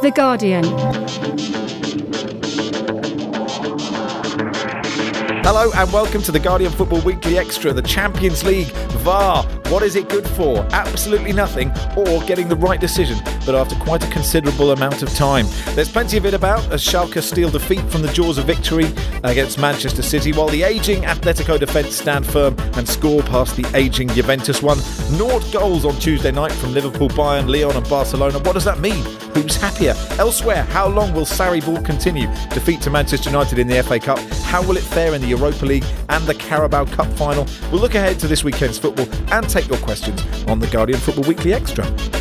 The Guardian. Hello and welcome to the Guardian Football Weekly Extra, the Champions League, VAR. What is it good for? Absolutely nothing, or getting the right decision, but after quite a considerable amount of time. There's plenty of it about as Schalke steal defeat from the jaws of victory against Manchester City, while the ageing Atletico defence stand firm and score past the ageing Juventus one. 0 goals on Tuesday night from Liverpool, Bayern, Lyon and Barcelona. What does that mean? Who's happier? Elsewhere, how long will Sarri ball continue? Defeat to Manchester United in the FA Cup. How will it fare in the Europa League and the Carabao Cup final? We'll look ahead to this weekend's football and take your questions on the Guardian Football Weekly Extra.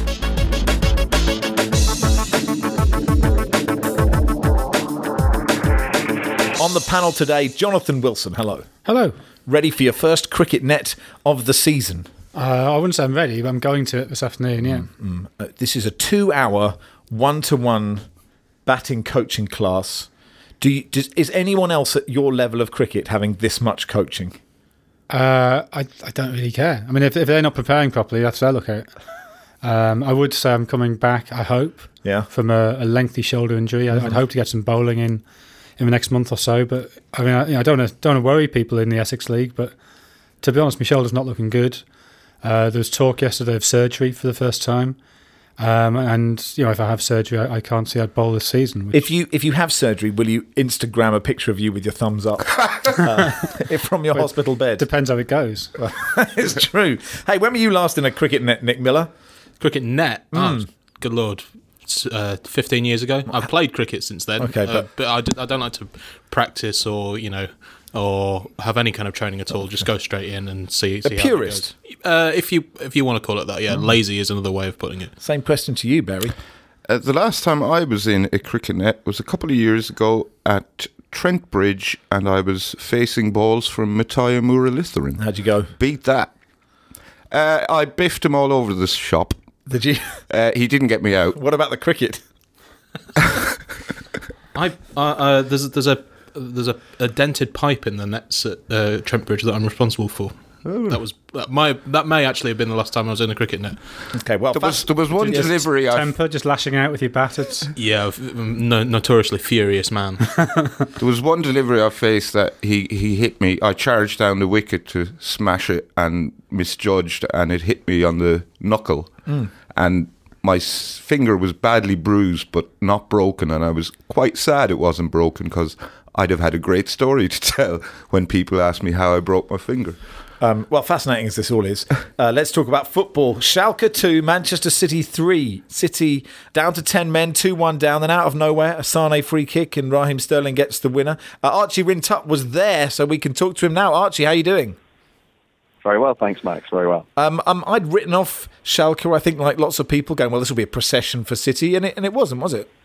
On the panel today, Jonathan Wilson. Hello. Hello. Ready for your first cricket net of the season? I wouldn't say I'm ready, but I'm going to it this afternoon, yeah. This is a 2-hour, one-to-one batting coaching class. Is anyone else at your level of cricket having this much coaching? I don't really care. I mean, if they're not preparing properly, that's their look at it. I would say I'm coming back, I hope, from a lengthy shoulder injury. I'd hope to get some bowling in the next month or so. But I mean, I don't want to worry people in the Essex League, but to be honest, my shoulder's not looking good. There was talk yesterday of surgery for the first time. And if I have surgery, I can't see I'd bowl this season. If you have surgery, will you Instagram a picture of you with your thumbs up from your hospital bed? Depends how it goes. It's true. Hey, when were you last in a cricket net, Nick Miller? Cricket net? Oh, good Lord. 15 years ago. I've played cricket since then. Okay, but I don't like to practice or have any kind of training at all. Just go straight in and see a purist. How it goes. If you want to call it that, yeah. Lazy is another way of putting it. Same question to you, Barry. The last time I was in a cricket net was a couple of years ago at Trent Bridge, and I was facing balls from Mattia Muralitharan. How'd you go? Beat that. I biffed him all over the shop. Did you? He didn't get me out. What about the cricket? There's a dented pipe in the nets at Trent Bridge that I'm responsible for. Oh. That may actually have been the last time I was in a cricket net. Okay, well, there was one delivery. Temper, just lashing out with your bat. Yeah, notoriously furious man. There was one delivery I faced that he hit me. I charged down the wicket to smash it and misjudged, and it hit me on the knuckle. And my finger was badly bruised but not broken, and I was quite sad it wasn't broken because I'd have had a great story to tell when people asked me how I broke my finger. Well, fascinating as this all is, let's talk about football. Schalke 2, Manchester City 3. City down to 10 men, 2-1 down, then out of nowhere, a Sane free kick and Raheem Sterling gets the winner. Archie Rintup was there, so we can talk to him now. Archie, how are you doing? Very well, thanks, Max. Very well. I'd written off Schalke, I think, like lots of people, going, well, this will be a procession for City, and it wasn't, was it?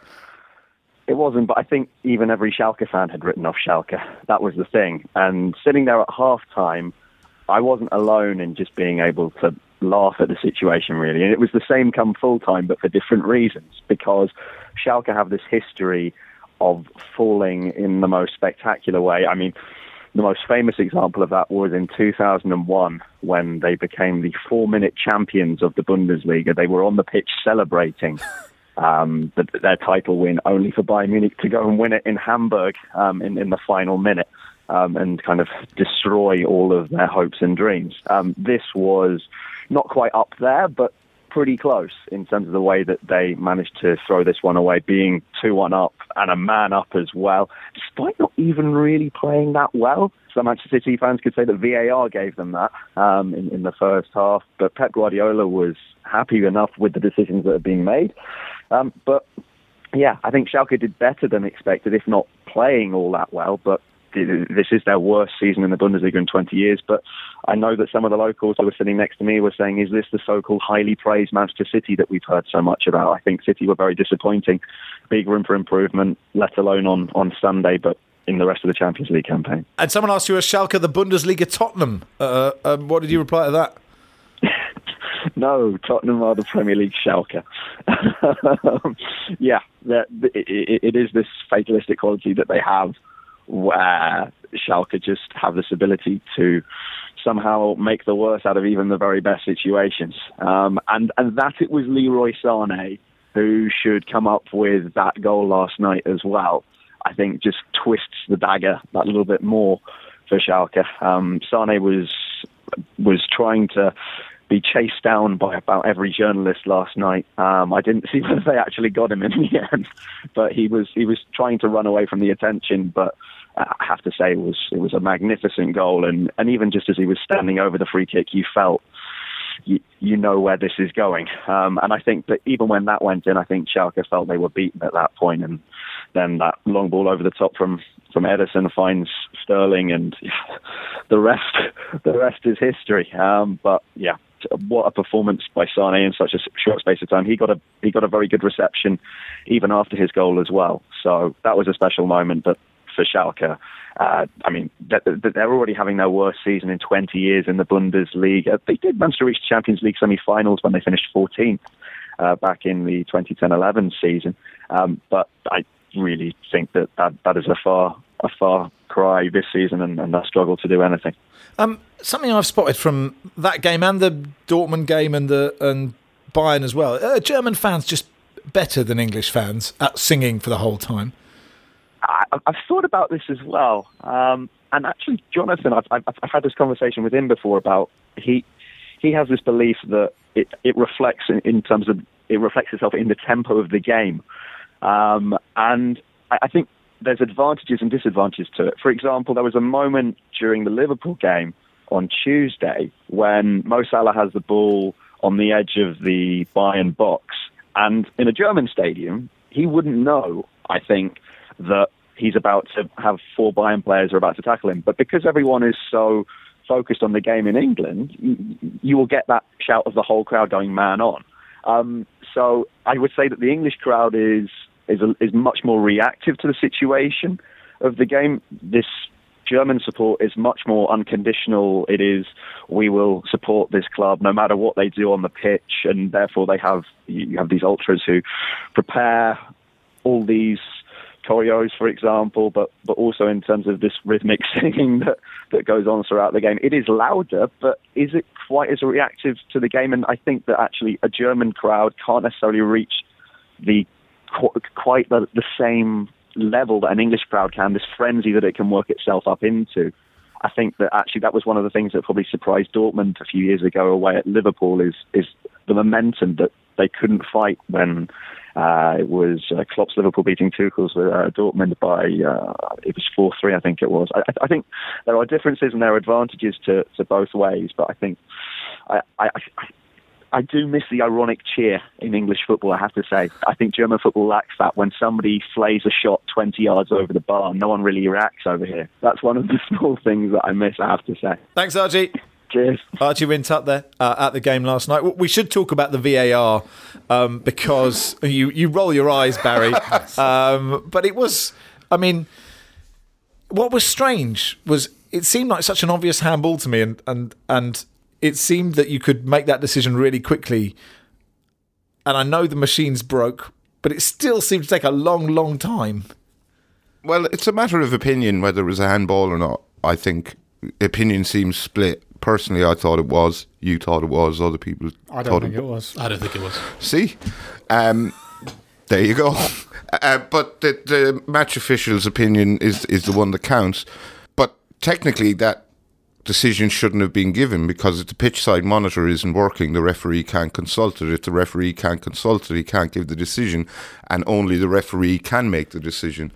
It wasn't, but I think even every Schalke fan had written off Schalke. That was the thing. And sitting there at half-time, I wasn't alone in just being able to laugh at the situation, really. And it was the same come full-time, but for different reasons, because Schalke have this history of falling in the most spectacular way. I mean, the most famous example of that was in 2001 when they became the 4-minute champions of the Bundesliga. They were on the pitch celebrating their title win, only for Bayern Munich to go and win it in Hamburg in the final minute and kind of destroy all of their hopes and dreams. This was not quite up there, but pretty close in terms of the way that they managed to throw this one away, being 2-1 up and a man up as well, despite not even really playing that well. Some Manchester City fans could say that VAR gave them that in the first half, but Pep Guardiola was happy enough with the decisions that are being made. But yeah, I think Schalke did better than expected, if not playing all that well, but this is their worst season in the Bundesliga in 20 years. But I know that some of the locals who were sitting next to me were saying, is this the so-called highly praised Manchester City that we've heard so much about? I think City were very disappointing. Big room for improvement, let alone on Sunday, but in the rest of the Champions League campaign. And someone asked you, is Schalke the Bundesliga Tottenham? What did you reply to that? No, Tottenham are the Premier League Schalke. Yeah, it is this fatalistic quality that they have, where Schalke just have this ability to somehow make the worst out of even the very best situations. And that it was Leroy Sané who should come up with that goal last night as well, I think just twists the dagger that little bit more for Schalke. Sane was trying to be chased down by about every journalist last night. I didn't see whether they actually got him in the end, but he was trying to run away from the attention. But I have to say, it was a magnificent goal, and even just as he was standing over the free kick, you felt you know where this is going. And I think that even when that went in, I think Schalke felt they were beaten at that point, and then that long ball over the top from Ederson finds Sterling, and the rest is history. But yeah, what a performance by Sane in such a short space of time. He got a very good reception even after his goal as well. So that was a special moment. But for Schalke, I mean, they're already having their worst season in 20 years in the Bundesliga. They did manage to reach Champions League semi-finals when they finished 14th back in the 2010-11 season. But I really think that is a far cry this season, and they struggle to do anything. Something I've spotted from that game and the Dortmund game and Bayern as well. German fans just better than English fans at singing for the whole time. I've thought about this as well, and actually, Jonathan, I've had this conversation with him before about he has this belief that it reflects in terms of it reflects itself in the tempo of the game, and I think there's advantages and disadvantages to it. For example, there was a moment during the Liverpool game on Tuesday when Mo Salah has the ball on the edge of the Bayern box, and in a German stadium, he wouldn't know, I think, that he's about to have 4 Bayern players are about to tackle him. But because everyone is so focused on the game in England, you will get that shout of the whole crowd going man on. So I would say that the English crowd is much more reactive to the situation of the game. This German support is much more unconditional. It is, we will support this club no matter what they do on the pitch, and therefore you have these ultras who prepare all these choreos, for example, but also in terms of this rhythmic singing that goes on throughout the game. It is louder, but is it quite as reactive to the game? And I think that actually a German crowd can't necessarily reach quite the same level that an English crowd can, this frenzy that it can work itself up into. I think that actually that was one of the things that probably surprised Dortmund a few years ago away at Liverpool is the momentum that they couldn't fight when it was Klopp's Liverpool beating Tuchel's Dortmund by it was 4-3, I think it was. I think there are differences and there are advantages to both ways, but I think I do miss the ironic cheer in English football, I have to say. I think German football lacks that. When somebody flays a shot 20 yards over the bar, no one really reacts over here. That's one of the small things that I miss, I have to say. Thanks, Archie. Cheers. Archie Rintut there at the game last night. We should talk about the VAR because you roll your eyes, Barry. But it was, I mean, what was strange was it seemed like such an obvious handball to me, and it seemed that you could make that decision really quickly. And I know the machines broke, but it still seemed to take a long, long time. Well, it's a matter of opinion whether it was a handball or not. I think opinion seems split. Personally, I thought it was. You thought it was. Other people I don't think it was. I don't think it was. See? There you go. But the match official's opinion is the one that counts. But technically, that decision shouldn't have been given, because if the pitch side monitor isn't working, the referee can't consult it. If the referee can't consult it, he can't give the decision, and only the referee can make the decision.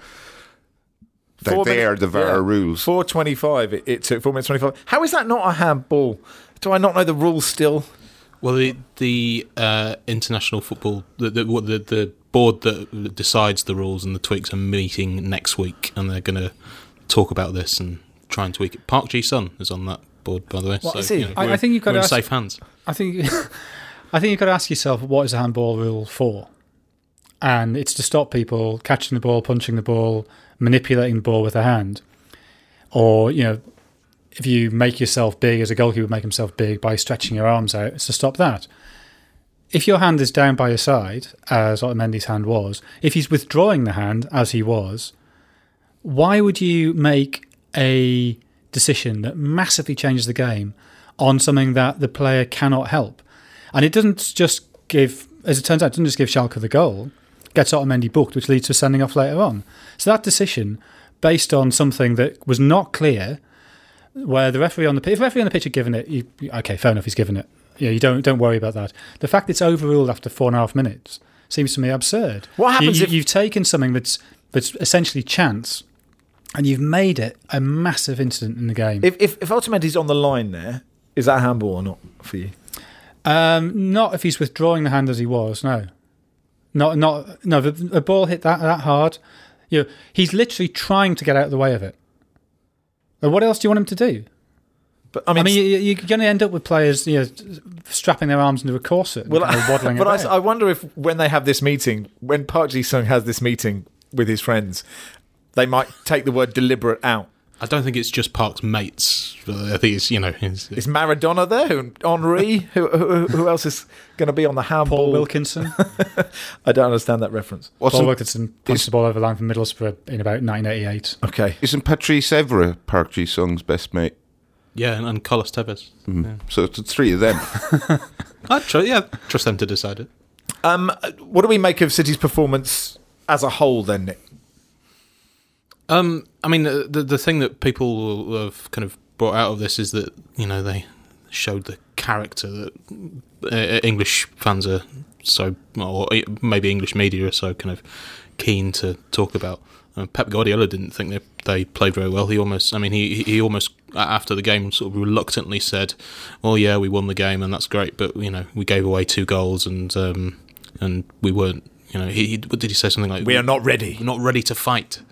The VAR rules. 4:25. It took 4 minutes 25. How is that not a handball? Do I not know the rules still? Well, the international football, the board that decides the rules and the tweaks are meeting next week, and they're going to talk about this and try and tweak it. Park Ji-sung is on that board, by the way. What is he? I think you've got we're to in safe hands. I think you've got to ask yourself, what is a handball rule for? And it's to stop people catching the ball, punching the ball, manipulating the ball with a hand. Or, if you make yourself big, as a goalkeeper would make himself big by stretching your arms out, it's to stop that. If your hand is down by your side, as Otamendi's hand was, if he's withdrawing the hand, as he was, why would you make a decision that massively changes the game on something that the player cannot help? And it doesn't just give as it turns out, doesn't just give Schalke the goal, gets Otamendi booked, which leads to a sending off later on. So that decision, based on something that was not clear, where the referee on the pitch, if the referee on the pitch had given it, okay, fair enough, he's given it. Yeah, you don't worry about that. The fact that it's overruled after 4.5 minutes seems to me absurd. What happens if you've taken something that's essentially chance, and you've made it a massive incident in the game? If Otamendi's on the line there, is that handball or not for you? Not if he's withdrawing the hand as he was. No. The ball hit that hard. He's literally trying to get out of the way of it. What else do you want him to do? But you're going to end up with players, strapping their arms into a corset, and waddling about. I wonder if when they have this meeting, when Park Ji-sung has this meeting with his friends, they might take the word deliberate out. I don't think it's just Park's mates. I think it's Is Maradona there? Henri? Who else is going to be on the handball? Paul Wilkinson. I don't understand that reference. Paul Wilkinson punched the ball over the line from Middlesbrough in about 1988. Okay. Isn't Patrice Evra Park Ji-sung's best mate? Yeah, and Carlos Tevez. Yeah. So it's 3 of them. I'd trust them to decide it. What do we make of City's performance as a whole then, Nick? The thing that people have kind of brought out of this is that, they showed the character that English fans are so, or maybe English media are so kind of keen to talk about. Pep Guardiola didn't think they played very well. He almost after the game sort of reluctantly said, "Well, yeah, we won the game and that's great, but we gave away 2 goals and we weren't." What did he say? Something like, "We are not ready. We're not ready to fight."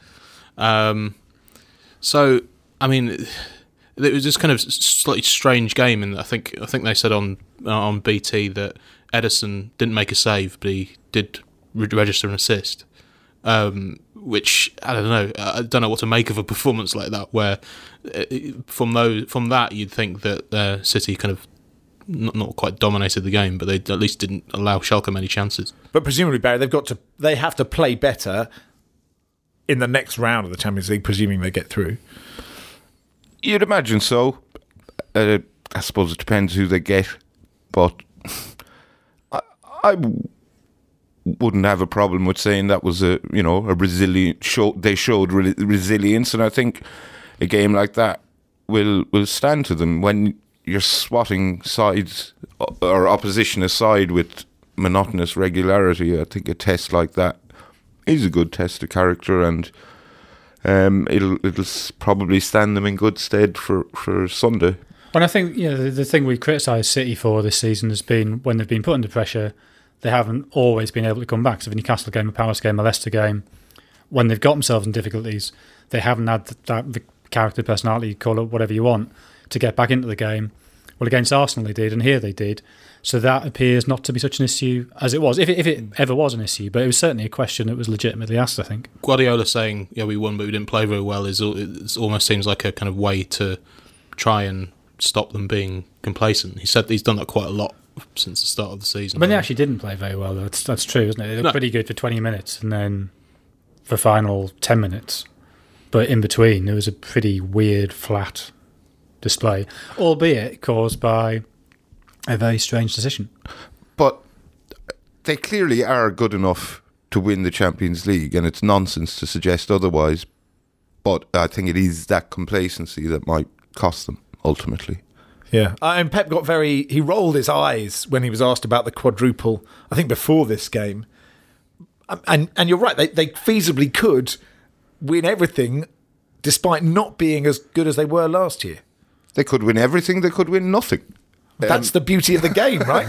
So it was just kind of slightly strange game, and I think they said on BT that Ederson didn't make a save, but he did register an assist. Which I don't know what to make of a performance like that, where from that you'd think that City kind of not quite dominated the game, but they at least didn't allow Schalke many chances. But presumably, Barry, they have to play better in the next round of the Champions League, presuming they get through. You'd imagine so. I suppose it depends who they get, but I wouldn't have a problem with saying that was a resilient show. They showed resilience, and I think a game like that will stand to them when you're swatting sides or opposition aside with monotonous regularity. I think a test like that is a good test of character, and it'll probably stand them in good stead for Sunday. And I think the thing we criticised City for this season has been when they've been put under pressure, they haven't always been able to come back. So the Newcastle game, a Palace game, a Leicester game, when they've got themselves in difficulties, they haven't had the character, personality, call it whatever you want, to get back into the game. Well, against Arsenal they did, and here they did. So that appears not to be such an issue as it was, if it ever was an issue. But it was certainly a question that was legitimately asked, I think. Guardiola saying, we won, but we didn't play very well, it almost seems like a kind of way to try and stop them being complacent. He said he's done that quite a lot since the start of the season. But they actually didn't play very well, though. That's true, isn't it? They were pretty good for 20 minutes, and then for final 10 minutes. But in between, it was a pretty weird, flat display, albeit caused by a very strange decision. But they clearly are good enough to win the Champions League, and it's nonsense to suggest otherwise. But I think it is that complacency that might cost them, ultimately. Yeah, and Pep he rolled his eyes when he was asked about the quadruple, I think before this game. And you're right, they feasibly could win everything despite not being as good as they were last year. They could win everything, they could win nothing. That's the beauty of the game, right?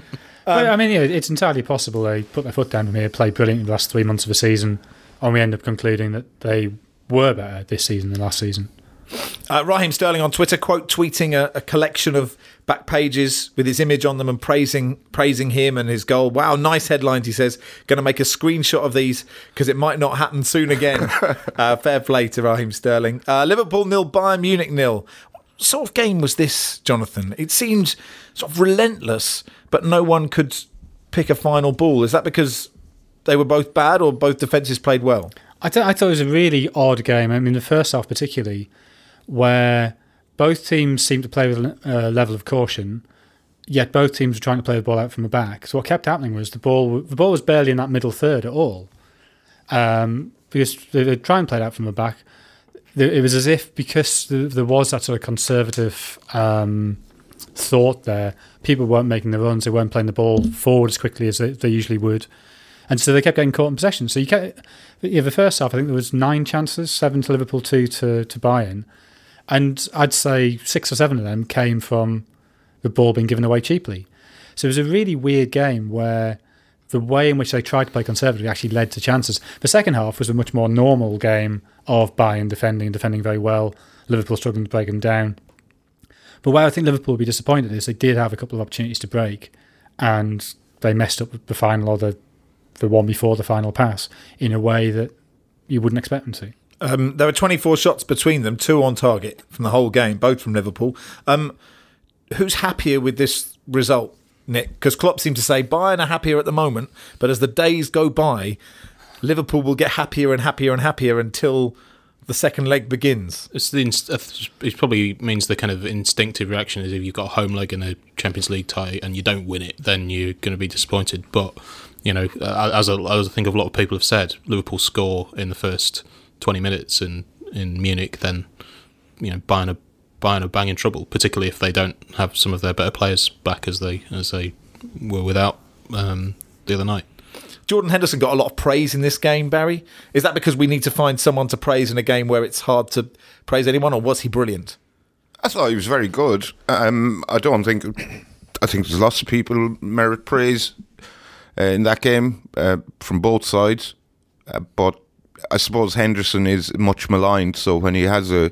It's entirely possible they put their foot down from here, played brilliant in the last 3 months of the season, and we end up concluding that they were better this season than last season. Raheem Sterling on Twitter, quote tweeting a collection of back pages with his image on them and praising him and his goal. Wow, nice headlines, he says. Going to make a screenshot of these because it might not happen soon again. Fair play to Raheem Sterling. Liverpool 0, Bayern Munich 0. What sort of game was this, Jonathan? It seemed sort of relentless, but no one could pick a final ball. Is that because they were both bad or both defences played well? I thought it was a really odd game. I mean, the first half particularly, where both teams seemed to play with a level of caution, yet both teams were trying to play the ball out from the back. So what kept happening was the ball was barely in that middle third at all, because they try and play it out from the back. It was as if, because there was that sort of conservative thought there, people weren't making the runs, they weren't playing the ball forward as quickly as they usually would. And so they kept getting caught in possession. So the first half, I think there was 9 chances, 7 to Liverpool, 2 to Bayern. And I'd say 6 or 7 of them came from the ball being given away cheaply. So it was a really weird game where the way in which they tried to play conservatively actually led to chances. The second half was a much more normal game of Bayern defending very well, Liverpool struggling to break them down. But where I think Liverpool will be disappointed is they did have a couple of opportunities to break, and they messed up the final, or the one before the final pass, in a way that you wouldn't expect them to. There were 24 shots between them, 2 on target from the whole game, both from Liverpool. Who's happier with this result, Nick? Because Klopp seemed to say Bayern are happier at the moment, but as the days go by, Liverpool will get happier and happier and happier until the second leg begins. It probably means the kind of instinctive reaction is if you've got a home leg in a Champions League tie and you don't win it, then you're going to be disappointed. But, as I think a lot of people have said, Liverpool score in the first 20 minutes in Munich, then Bayern are bang in trouble, particularly if they don't have some of their better players back as they were without the other night. Jordan Henderson got a lot of praise in this game, Barry. Is that because we need to find someone to praise in a game where it's hard to praise anyone, or was he brilliant? I thought he was very good. I think there's lots of people merit praise in that game from both sides, but I suppose Henderson is much maligned, so when he has a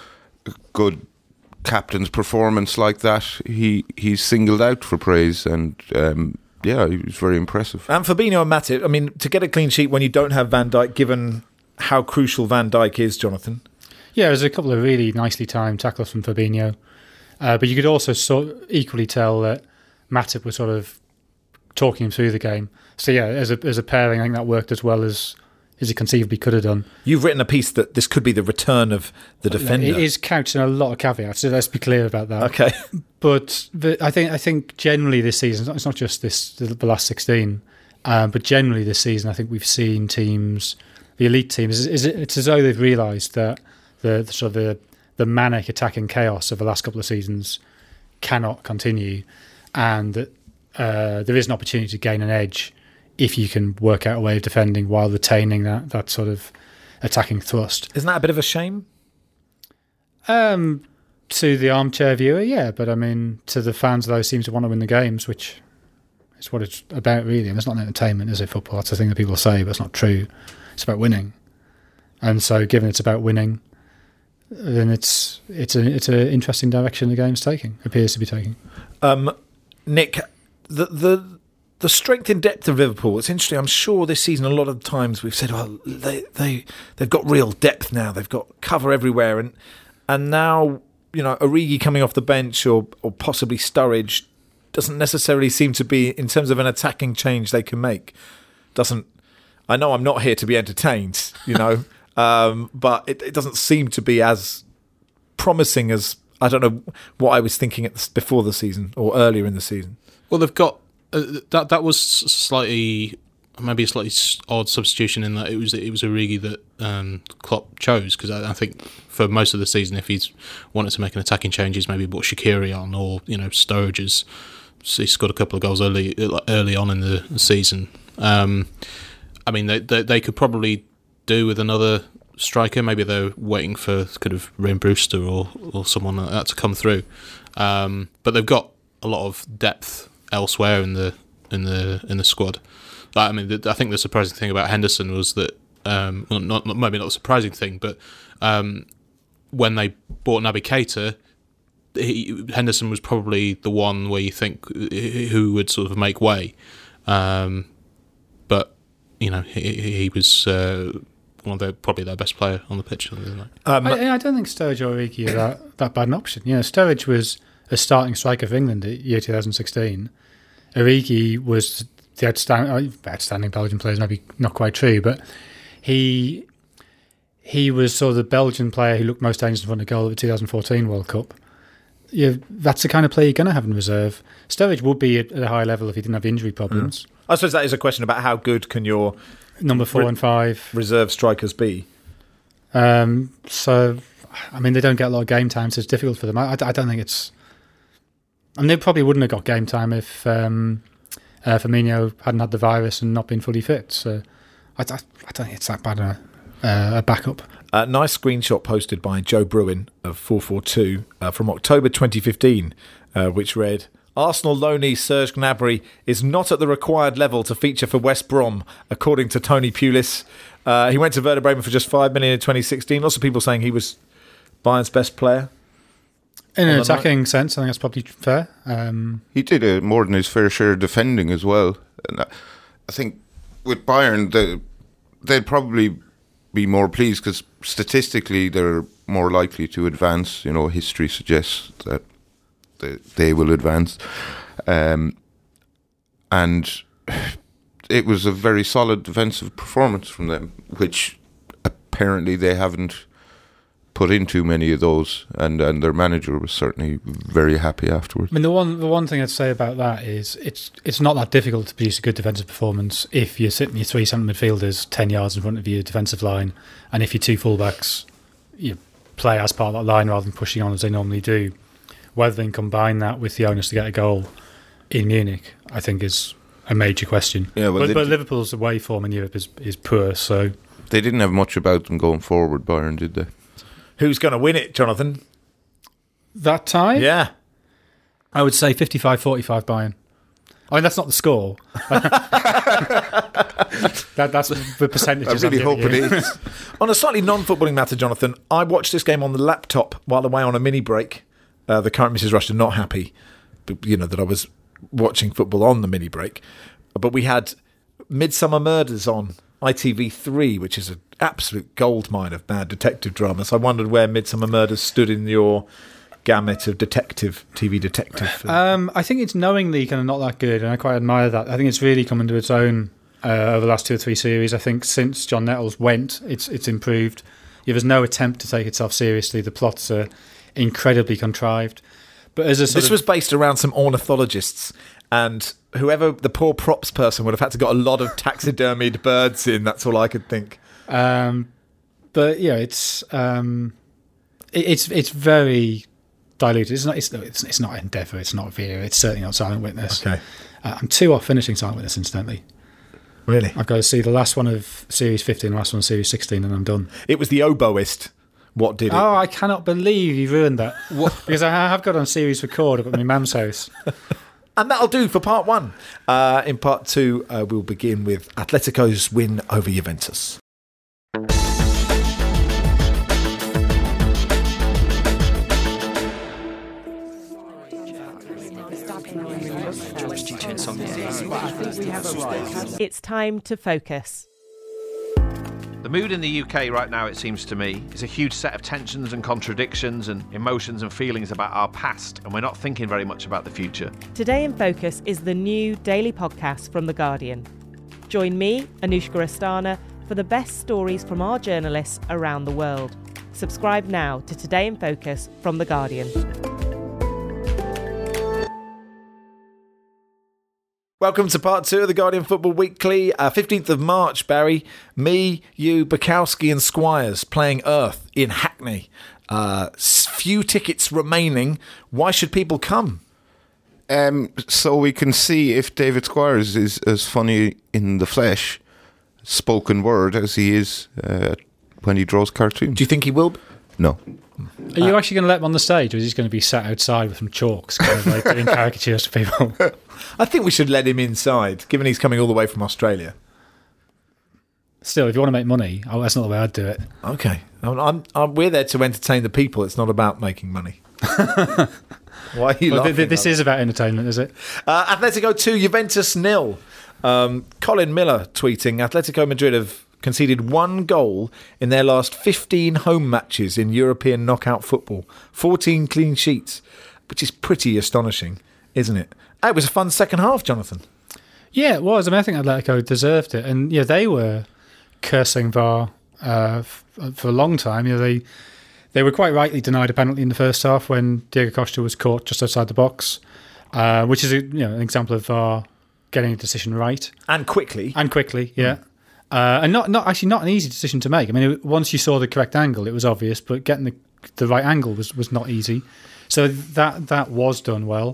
good captain's performance like that, he's singled out for praise, and he was very impressive. And Fabinho and Matip, to get a clean sheet when you don't have Van Dijk, given how crucial Van Dijk is, Jonathan. Yeah, there's a couple of really nicely timed tackles from Fabinho, but you could also equally tell that Matip was sort of talking him through the game. So yeah, as a pairing, I think that worked as well as he conceivably could have done. You've written a piece that this could be the return of the defender. It is couched in a lot of caveats, so let's be clear about that. Okay. But I think generally this season, it's not just the last 16, but generally this season, I think we've seen teams, the elite teams, it's as though they've realised that the manic attacking chaos of the last couple of seasons cannot continue, and that there is an opportunity to gain an edge if you can work out a way of defending while retaining that sort of attacking thrust. Isn't that a bit of a shame? To the armchair viewer, yeah, but to the fans of those teams who want to win the games, which is what it's about really. It's not an entertainment, is it, football? That's the thing that people say, but it's not true. It's about winning. And so given it's about winning, then it's an interesting direction the game's appears to be taking. Nick, the strength and depth of Liverpool, it's interesting. I'm sure this season a lot of times we've said, well, they've got real depth now. They've got cover everywhere. And now, Origi coming off the bench or possibly Sturridge doesn't necessarily seem to be, in terms of an attacking change they can make. I know I'm not here to be entertained, but it doesn't seem to be as promising as, I don't know what I was thinking before the season or earlier in the season. Well, they've got that was maybe a slightly odd substitution in that it was Origi that Klopp chose, because I think for most of the season, if he's wanted to make an attacking change, he's maybe brought Shaqiri on, or Sturridge he scored a couple of goals early on in the season. They could probably do with another striker. Maybe they're waiting for kind of Ryan Brewster or someone like that to come through. But they've got a lot of depth elsewhere in the squad. I think the surprising thing about Henderson was that maybe not a surprising thing, but when they bought Naby Keita, Henderson was probably the one where you think who would sort of make way, but he was probably their best player on the pitch. I don't think Sturridge or Origi are that bad an option. Sturridge was a starting striker for England at year 2016. Origi was the outstanding Belgian player, is maybe not quite true, but he was sort of the Belgian player who looked most dangerous in front of goal at the 2014 World Cup. that's the kind of player you're going to have in reserve. Sturridge would be at a high level if he didn't have injury problems. I suppose that is a question about how good can your number 4 and 5 reserve strikers be. So, I mean, they don't get a lot of game time, so it's difficult for them. I don't think it's... I mean, they probably wouldn't have got game time if Firmino hadn't had the virus and not been fully fit. So I don't think it's that bad a backup. Nice screenshot posted by Joe Bruin of 442 from October 2015, which read, Arsenal loanee Serge Gnabry is not at the required level to feature for West Brom, according to Tony Pulis. He went to Werder Bremen for just $5 million in 2016. Lots of people saying he was Bayern's best player. In an attacking sense, I think that's probably fair. He did more than his fair share of defending as well. And I think with Bayern, they'd probably be more pleased because statistically they're more likely to advance. You know, history suggests that they will advance. And it was a very solid defensive performance from them, which apparently they haven't put in too many of those, and their manager was certainly very happy afterwards. I mean, the one thing I'd say about that is it's not that difficult to produce a good defensive performance if you're sitting your 3 centre midfielders 10 yards in front of your defensive line, and if your 2 fullbacks you play as part of that line rather than pushing on as they normally do. Whether they can combine that with the onus to get a goal in Munich, I think is a major question. Yeah, but Liverpool's away form in Europe is poor, so they didn't have much about them going forward, Bayern, did they? Who's going to win it, Jonathan? That time? Yeah. I would say 55-45 Bayern. I mean, that's not the score. That's the percentages. I really hope it is. On a slightly non-footballing matter, Jonathan, I watched this game on the laptop while away on a mini break. The current Mrs. Rushton not happy, that I was watching football on the mini break. But we had Midsummer Murders on ITV3, which is an absolute goldmine of bad detective drama. So I wondered where Midsummer Murders stood in your gamut of TV detective. I think it's knowingly kind of not that good, and I quite admire that. I think it's really come into its own over the last 2 or 3 series. I think since John Nettles went, it's improved. There's no attempt to take itself seriously. The plots are incredibly contrived. But as this was based around some ornithologists, and whoever the poor props person would have had to got a lot of taxidermied birds in. That's all I could think. But yeah, it's very diluted. It's not Endeavour. It's not Vera. It's certainly not Silent Witness. Okay. I'm 2 off finishing Silent Witness, incidentally. Really? I've got to see the last one of Series 15 and the last one of Series 16, and I'm done. It was the oboist. What did it? Oh, I cannot believe you ruined that. What? Because I have got on Series Record up at my mum's house. And that'll do for part 1. In part 2, we'll begin with Atletico's win over Juventus. It's time to focus. The mood in the UK right now, it seems to me, is a huge set of tensions and contradictions and emotions and feelings about our past, and we're not thinking very much about the future. Today in Focus is the new daily podcast from The Guardian. Join me, Anushka Astana, for the best stories from our journalists around the world. Subscribe now to Today in Focus from The Guardian. Welcome to part 2 of the Guardian Football Weekly. 15th of March, Barry. Me, you, Bukowski and Squires playing Earth in Hackney. Few tickets remaining. Why should people come? So we can see if David Squires is as funny in the flesh, spoken word, as he is when he draws cartoons. Do you think he will? No. Are you actually going to let him on the stage, or is he just going to be sat outside with some chalks, kind of like doing caricatures to people? I think we should let him inside, given he's coming all the way from Australia. Still, if you want to make money, that's not the way I'd do it. Okay. We're there to entertain the people. It's not about making money. Why are you laughing? This is about entertainment, is it? Atletico 2, Juventus 0. Colin Miller tweeting, Atletico Madrid have conceded 1 goal in their last 15 home matches in European knockout football. 14 clean sheets, which is pretty astonishing, isn't it? It was a fun second half, Jonathan. Yeah, it was. I mean, I think Atletico deserved it. And yeah, they were cursing VAR for a long time. You know, They were quite rightly denied a penalty in the first half when Diego Costa was caught just outside the box, which is an example of VAR getting a decision right. And quickly. Yeah. And not an easy decision to make. I mean, once you saw the correct angle, it was obvious, but getting the right angle was not easy. So that was done well.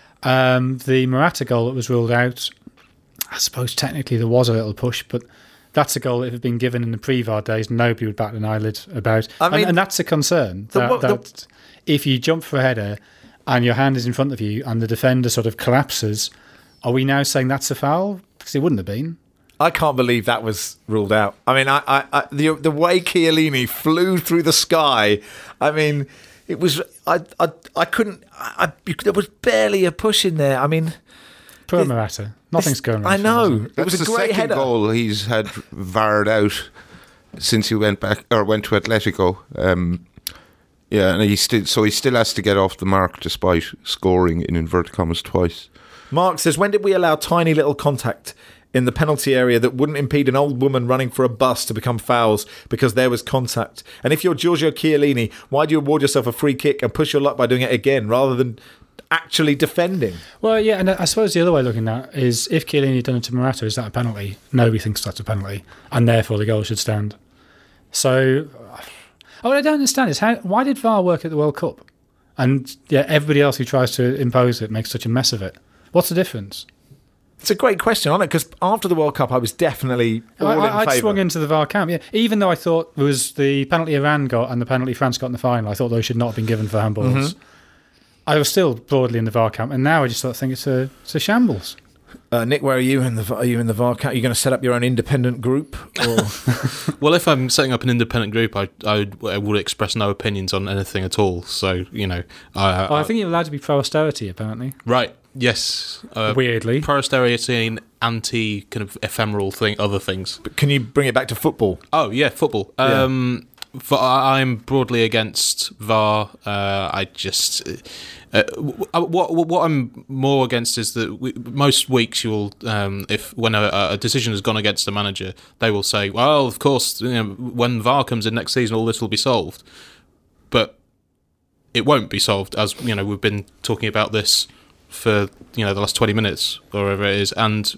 The Morata goal that was ruled out, I suppose technically there was a little push, but that's a goal that had been given in the pre-VAR days, nobody would bat an eyelid about. And that's a concern, that if you jump for a header and your hand is in front of you and the defender sort of collapses, are we now saying that's a foul? Because it wouldn't have been. I can't believe that was ruled out. I mean, the way Chiellini flew through the sky, I mean, it was... I couldn't... there was barely a push in there. I mean... Poor Morata. Nothing's going wrong. I know. It was a great header. Goal he's had VAR'd out since he went to Atletico. And he still has to get off the mark despite scoring in inverted commas twice. Mark says, when did we allow tiny little contact in the penalty area that wouldn't impede an old woman running for a bus to become fouls because there was contact? And if you're Giorgio Chiellini, why do you award yourself a free kick and push your luck by doing it again rather than actually defending? Well, yeah, and I suppose the other way of looking at it is, if Chiellini had done it to Morata, is that a penalty? Nobody thinks that's a penalty, and therefore the goal should stand. So, what I don't understand is why did VAR work at the World Cup? And everybody else who tries to impose it makes such a mess of it. What's the difference? It's a great question, isn't it? Because after the World Cup, I was definitely all in favour. I swung into the VAR camp, yeah. Even though I thought it was the penalty Iran got and the penalty France got in the final, I thought those should not have been given for handballs. Mm-hmm. I was still broadly in the VAR camp, and now I just think it's a shambles. Nick, where are you in the VAR camp? Are you going to set up your own independent group? Or? Well, if I'm setting up an independent group, I would express no opinions on anything at all. So, I think you're allowed to be pro-austerity, apparently. Right. Yes. Weirdly. Pro-austerity and anti kind of ephemeral other things. But can you bring it back to football? Oh, yeah, football. Yeah. I'm broadly against VAR. I just... what I'm more against is that most weeks you'll, when a decision has gone against the manager, they will say, well, of course, when VAR comes in next season, all this will be solved. But it won't be solved, as we've been talking about this for the last 20 minutes or whatever it is. And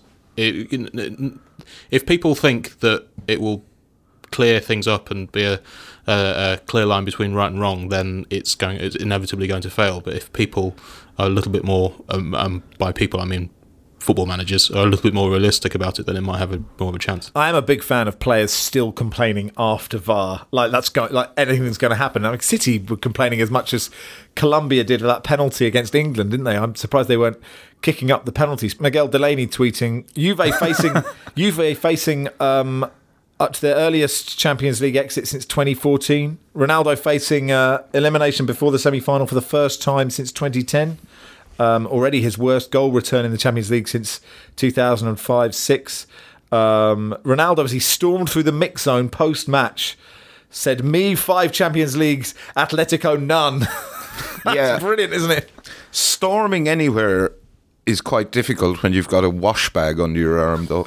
if people think that it will clear things up and be a clear line between right and wrong, then it's inevitably going to fail. But if people are a little bit more, by people I mean football managers, are a little bit more realistic about it, then it might have more of a chance. I am a big fan of players still complaining after VAR, like anything's going to happen. I mean, City were complaining as much as Colombia did with that penalty against England, didn't they? I'm surprised they weren't kicking up the penalties. Miguel Delaney tweeting, Juve facing up to their earliest Champions League exit since 2014. Ronaldo facing elimination before the semi-final for the first time since 2010. Already his worst goal return in the Champions League since 2005-06. Ronaldo, as he stormed through the mix zone post-match, said, "Me 5 Champions Leagues, Atletico none." That's brilliant, isn't it? Storming anywhere is quite difficult when you've got a wash bag under your arm, though.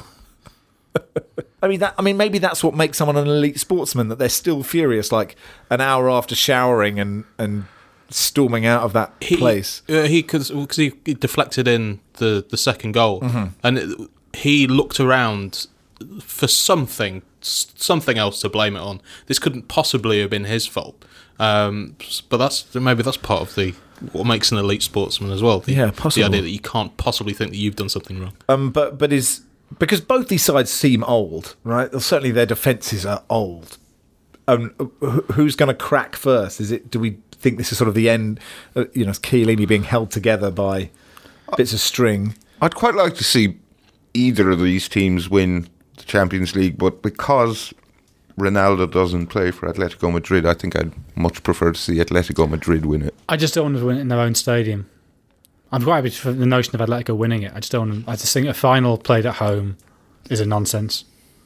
I mean, maybe that's what makes someone an elite sportsman, that they're still furious, like an hour after showering and storming out of that place. Because he deflected in the second goal, and he looked around for something else to blame it on. This couldn't possibly have been his fault. But maybe that's part of what makes an elite sportsman as well. Possible. The idea that you can't possibly think that you've done something wrong. Because both these sides seem old, right? Certainly their defences are old. Who's going to crack first? Do we think this is sort of the end? Chiellini being held together by bits of string. I'd quite like to see either of these teams win the Champions League, but because Ronaldo doesn't play for Atletico Madrid, I think I'd much prefer to see Atletico Madrid win it. I just don't want to win it in their own stadium. I'm quite happy for the notion of Atletico winning it. I just think a final played at home is a nonsense.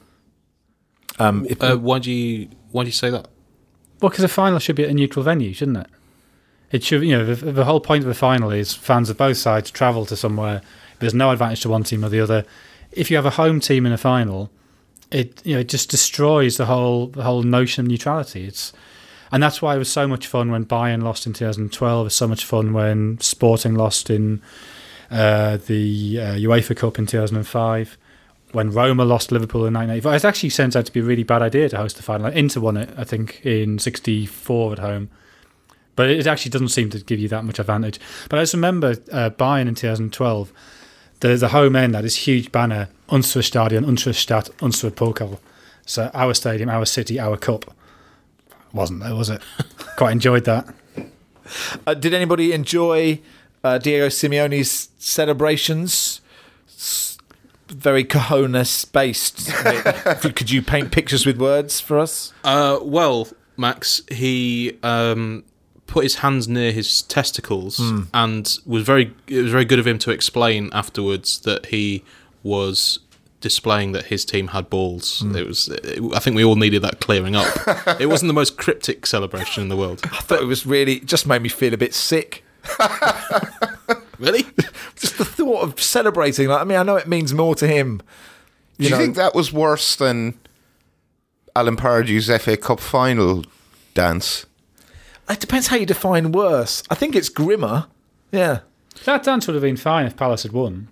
Why do you say that? Well, because a final should be at a neutral venue, shouldn't it? It should, the whole point of a final is fans of both sides travel to somewhere. There's no advantage to one team or the other. If you have a home team in a final, it just destroys the whole notion of neutrality. And that's why it was so much fun when Bayern lost in 2012. It was so much fun when Sporting lost in the UEFA Cup in 2005. When Roma lost Liverpool in 1985. It actually turns out to be a really bad idea to host the final. Inter won it, I think, in 1964 at home. But it actually doesn't seem to give you that much advantage. But I just remember Bayern in 2012, the home end had this huge banner, Unsere Stadion, unsere Stadt, unsere Pokal. So our stadium, our city, our cup. Wasn't there, was it? Quite enjoyed that. Did anybody enjoy Diego Simeone's celebrations? Very cojones-based. Could you paint pictures with words for us? Well, Max, he put his hands near his testicles and it was very good of him to explain afterwards that he was displaying that his team had balls. I think we all needed that clearing up. It wasn't the most cryptic celebration in the world. I thought it was really just made me feel a bit sick. Really? Just the thought of celebrating. Like, I mean, I know it means more to him. Do you think that was worse than Alan Pardew's FA Cup final dance? It depends how you define worse. I think it's grimmer. Yeah. That dance would have been fine if Palace had won.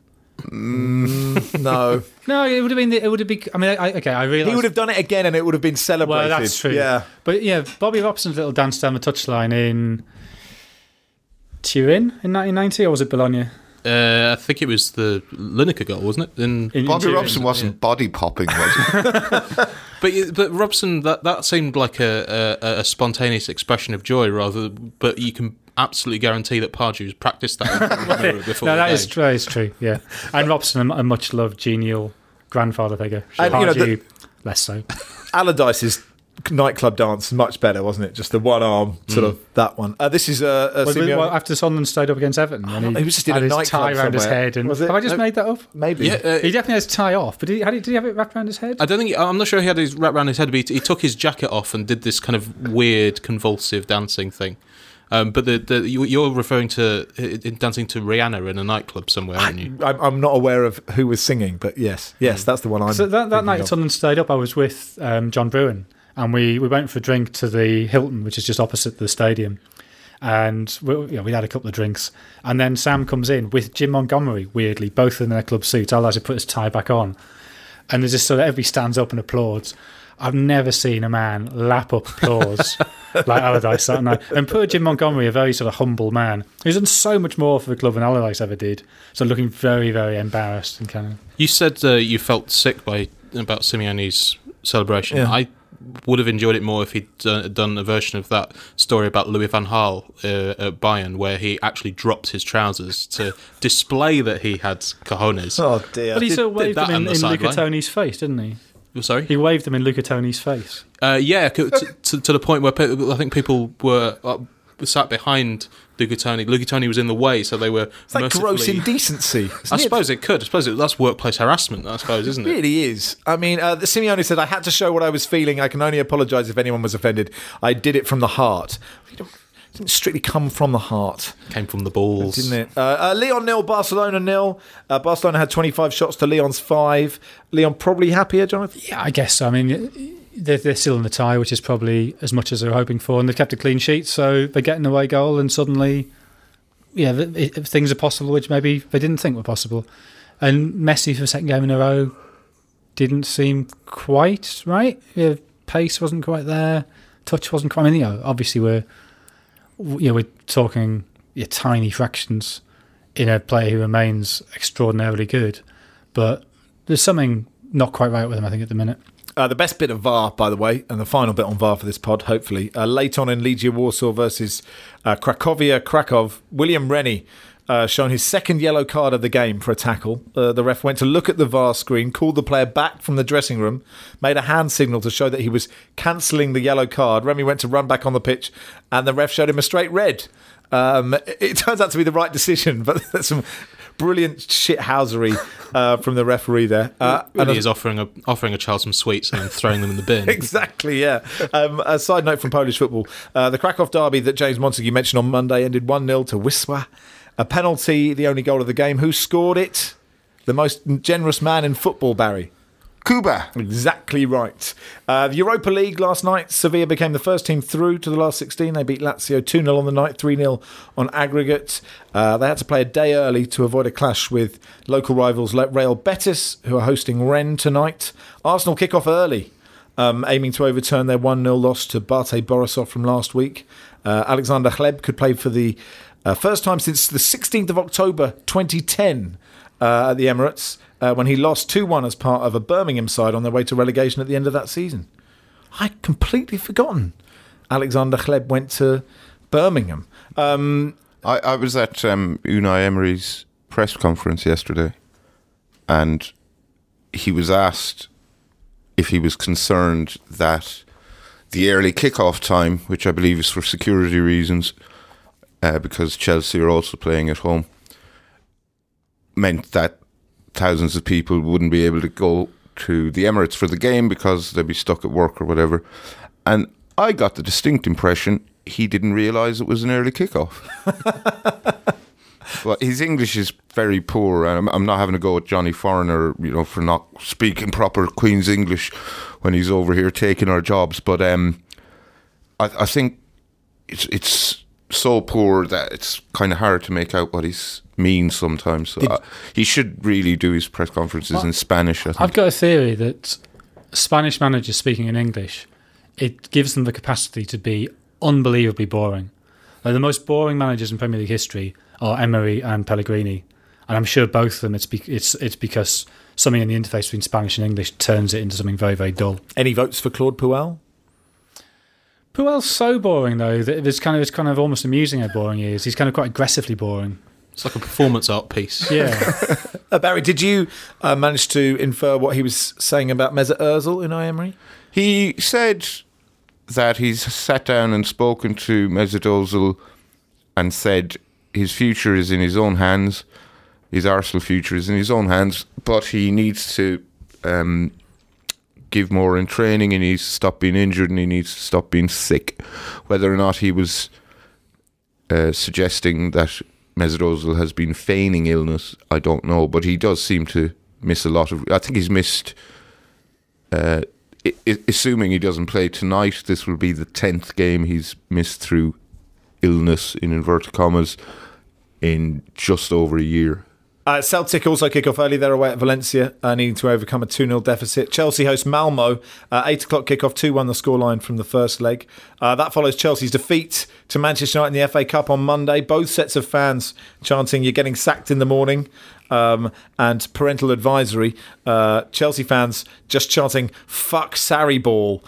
No. No, it would have been. It would have been. I mean, I realise he would have done it again, and it would have been celebrated. Well, that's true. Yeah, but yeah, Bobby Robson's little dance down the touchline in Turin in 1990, or was it Bologna? I think it was the Lineker goal, wasn't it? In Bobby Robson wasn't body popping, was he? but Robson, that seemed like a spontaneous expression of joy, rather. But you can absolutely guarantee that Pardew's practiced that before. No, that is true. Yeah, and Robson, a much loved genial grandfather figure. Pardew, less so. Allardyce's nightclub dance much better, wasn't it? Just the one arm sort of that one. This is after Sunderland stayed up against Everton, when he was just in a nightclub tie around his head. And was it? Have I just made that up? Maybe. Yeah, he definitely has tie off, but did he have it wrapped around his head? I don't think. I'm not sure he had his wrapped around his head, but he took his jacket off and did this kind of weird convulsive dancing thing. But you're referring to dancing to Rihanna in a nightclub somewhere, aren't you? I'm not aware of who was singing, but yes, that's the one I'm. So that night Sunderland stayed up, I was with John Bruin. And we went for a drink to the Hilton, which is just opposite the stadium. And we had a couple of drinks. And then Sam comes in with Jim Montgomery, weirdly, both in their club suits. Allardyce put his tie back on. And there's just sort of everybody stands up and applauds. I've never seen a man lap up applause like Allardyce that night. And poor Jim Montgomery, a very sort of humble man, who's done so much more for the club than Allardyce ever did. So looking very, very embarrassed and kind of. You said you felt sick about Simeone's celebration. Yeah. I would have enjoyed it more if he'd done a version of that story about Louis van Gaal at Bayern, where he actually dropped his trousers to display that he had cojones. Oh dear! But he sort of waved them in Luca Toni's face, didn't he? Sorry, he waved them in Luca Toni's face. Yeah, to the point where I think people were sat behind Luca Toni. Luca Toni was in the way, so they were. It's like gross indecency. I suppose it could. I suppose that's workplace harassment. I suppose, isn't it? It really is. I mean, Simeone said, "I had to show what I was feeling. I can only apologise if anyone was offended. I did it from the heart." It didn't strictly come from the heart. Came from the balls, didn't it? Lyon 0, Barcelona 0. Barcelona had 25 shots to Lyon's 5. Lyon probably happier, Jonathan? Yeah, I guess so. I mean, they're still in the tie, which is probably as much as they're hoping for, and they've kept a clean sheet, so they get an away goal, and suddenly, things are possible, which maybe they didn't think were possible. And Messi for the second game in a row didn't seem quite right. Pace wasn't quite there, touch wasn't quite. I mean, obviously we're talking tiny fractions in a player who remains extraordinarily good, but there's something not quite right with him, I think, at the minute. The best bit of VAR, by the way, and the final bit on VAR for this pod, hopefully. Late on in Legia Warsaw versus Cracovia Krakow, William Rennie shown his second yellow card of the game for a tackle. The ref went to look at the VAR screen, called the player back from the dressing room, made a hand signal to show that he was cancelling the yellow card. Remy went to run back on the pitch, and the ref showed him a straight red. It turns out to be the right decision, but there's some brilliant shithousery from the referee there. Really is offering a child some sweets and then throwing them in the bin. Exactly, yeah. A side note from Polish football. The Krakow derby that James Montague mentioned on Monday ended 1-0 to Wisła. A penalty, the only goal of the game. Who scored it? The most generous man in football, Barry. Cuba. Exactly right. The Europa League last night, Sevilla became the first team through to the last 16. They beat Lazio 2-0 on the night, 3-0 on aggregate. They had to play a day early to avoid a clash with local rivals Real Betis, who are hosting Rennes tonight. Arsenal kick off early, aiming to overturn their 1-0 loss to Bate Borisov from last week. Alexander Hleb could play for the first time since the 16th of October 2010 at the Emirates, when he lost 2-1 as part of a Birmingham side on their way to relegation at the end of that season. I'd completely forgotten Alexander Hleb went to Birmingham. I was at Unai Emery's press conference yesterday, and he was asked if he was concerned that the early kickoff time, which I believe is for security reasons, because Chelsea are also playing at home, meant that thousands of people wouldn't be able to go to the Emirates for the game because they'd be stuck at work or whatever. And I got the distinct impression he didn't realise it was an early kickoff. Well, his English is very poor, and I'm not having to go at Johnny Foreigner, for not speaking proper Queen's English when he's over here taking our jobs. But I think it's so poor that it's kind of hard to make out what he's means sometimes. So he should really do his press conferences in Spanish, I think. I've got a theory that Spanish managers speaking in English, it gives them the capacity to be unbelievably boring. Like the most boring managers in Premier League history are Emery and Pellegrini, and I'm sure both of them it's because something in the interface between Spanish and English turns it into something very, very dull. Any votes for Claude Puel? Puel's so boring though that it's kind of almost amusing how boring he is. He's kind of quite aggressively boring. It's like a performance art piece. Yeah. Barry, did you manage to infer what he was saying about Mesut Ozil in Emery? He said that he's sat down and spoken to Mesut Ozil and said his future is in his own hands. His Arsenal future is in his own hands, but he needs to give more in training, and he needs to stop being injured, and he needs to stop being sick. Whether or not he was suggesting that Mesut Ozil has been feigning illness, I don't know, but he does seem to miss a lot of... I think he's missed... assuming he doesn't play tonight, this will be the 10th game he's missed through illness, in inverted commas, in just over a year. Celtic also kick off early. They're away at Valencia, needing to overcome a 2-0 deficit. Chelsea host Malmo. 8 o'clock kick-off, 2-1 the scoreline from the first leg. That follows Chelsea's defeat to Manchester United in the FA Cup on Monday. Both sets of fans chanting, "You're getting sacked in the morning," and parental advisory. Chelsea fans just chanting, "Fuck Sarri ball."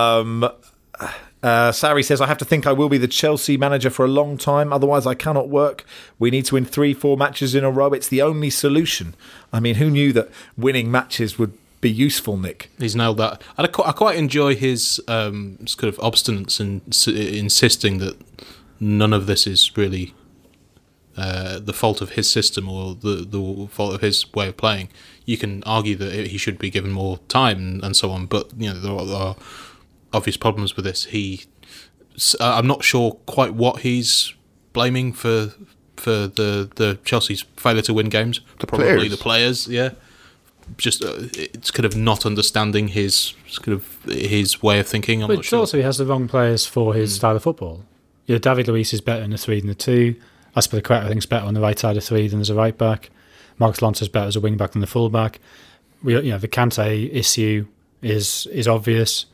Sarri says, "I have to think I will be the Chelsea manager for a long time, otherwise I cannot work. We need to win 3-4 matches in a row. It's the only solution." I mean, who knew that winning matches would be useful, Nick? He's nailed that. I quite enjoy his kind of obstinance in insisting that none of this is really the fault of his system or the fault of his way of playing. You can argue that he should be given more time and so on, but there are obvious problems with this. I'm not sure quite what he's blaming for the Chelsea's failure to win games. Probably the players, yeah. Just it's kind of not understanding his way of thinking. I'm not sure. Also, he has the wrong players for his style of football. David Luiz is better in the 3 than the 2. Azpilicueta, I think, is better on the right side of 3 than as a right back. Marcus Alonso is better as a wing back than the full back. The Kante issue is obvious.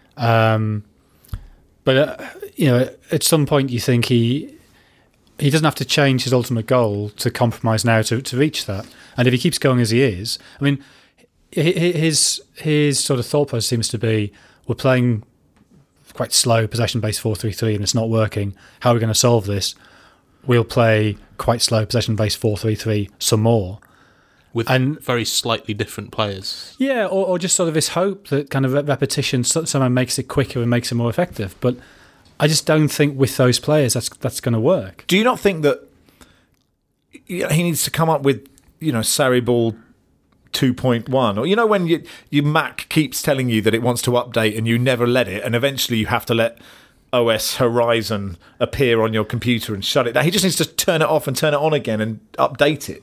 But at some point you think he doesn't have to change his ultimate goal to compromise now to reach that. And if he keeps going as he is, I mean, his sort of thought process seems to be, we're playing quite slow possession-based 4-3-3 and it's not working. How are we going to solve this? We'll play quite slow possession-based 4-3-3 some more. With very slightly different players. Yeah, or just sort of this hope that kind of repetition somehow makes it quicker and makes it more effective. But I just don't think with those players that's going to work. Do you not think that he needs to come up with, Sarri ball 2.1? Or, when your Mac keeps telling you that it wants to update and you never let it, and eventually you have to let OS Horizon appear on your computer and shut it down. He just needs to turn it off and turn it on again and update it.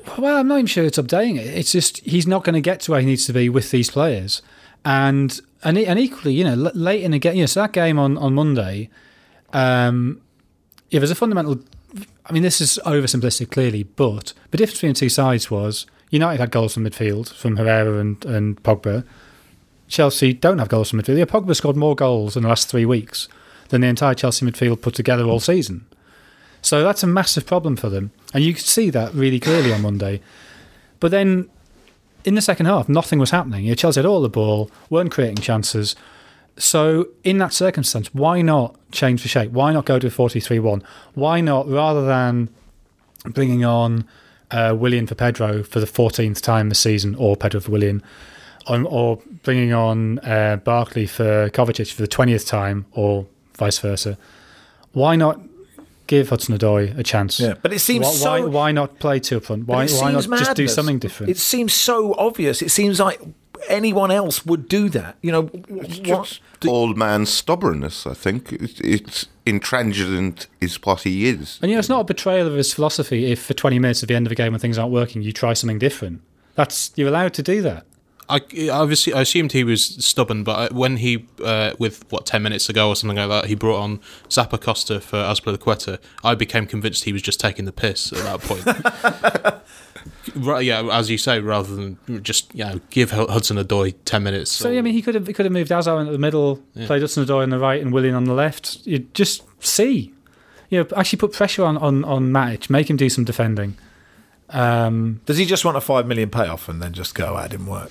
Well, I'm not even sure it's updating it. It's just he's not going to get to where he needs to be with these players. And equally, late in the game, so that game on Monday, there's a fundamental... I mean, this is oversimplistic, clearly, but the difference between the two sides was United had goals from midfield, from Herrera and Pogba. Chelsea don't have goals from midfield. Pogba scored more goals in the last 3 weeks than the entire Chelsea midfield put together all season. So that's a massive problem for them. And you could see that really clearly on Monday. But then, in the second half, nothing was happening. Chelsea had all the ball, weren't creating chances. So, in that circumstance, why not change the shape? Why not go to a 4-3-1? Why not, rather than bringing on Willian for Pedro for the 14th time this season, or Pedro for Willian, or bringing on Barkley for Kovacic for the 20th time, or vice versa, why not give Hudson-Odoi a chance? Yeah, but it seems why not play two up front? Why not just do something different? It seems so obvious. It seems like anyone else would do that. It's just old man stubbornness, I think. It's intransigent is what he is. And it's not a betrayal of his philosophy if for 20 minutes at the end of a game when things aren't working, you try something different. You're allowed to do that. I assumed he was stubborn, but when he, with 10 minutes ago or something like that, he brought on Zappacosta for Azpilicueta, I became convinced he was just taking the piss at that point. Yeah, as you say, rather than just give Hudson-Odoi 10 minutes. So he could have moved Azar into the middle, played Hudson-Odoi on the right and Willian on the left. You just see, actually put pressure on Matic, make him do some defending. Does he just want a $5 million payoff and then just go, it didn't work?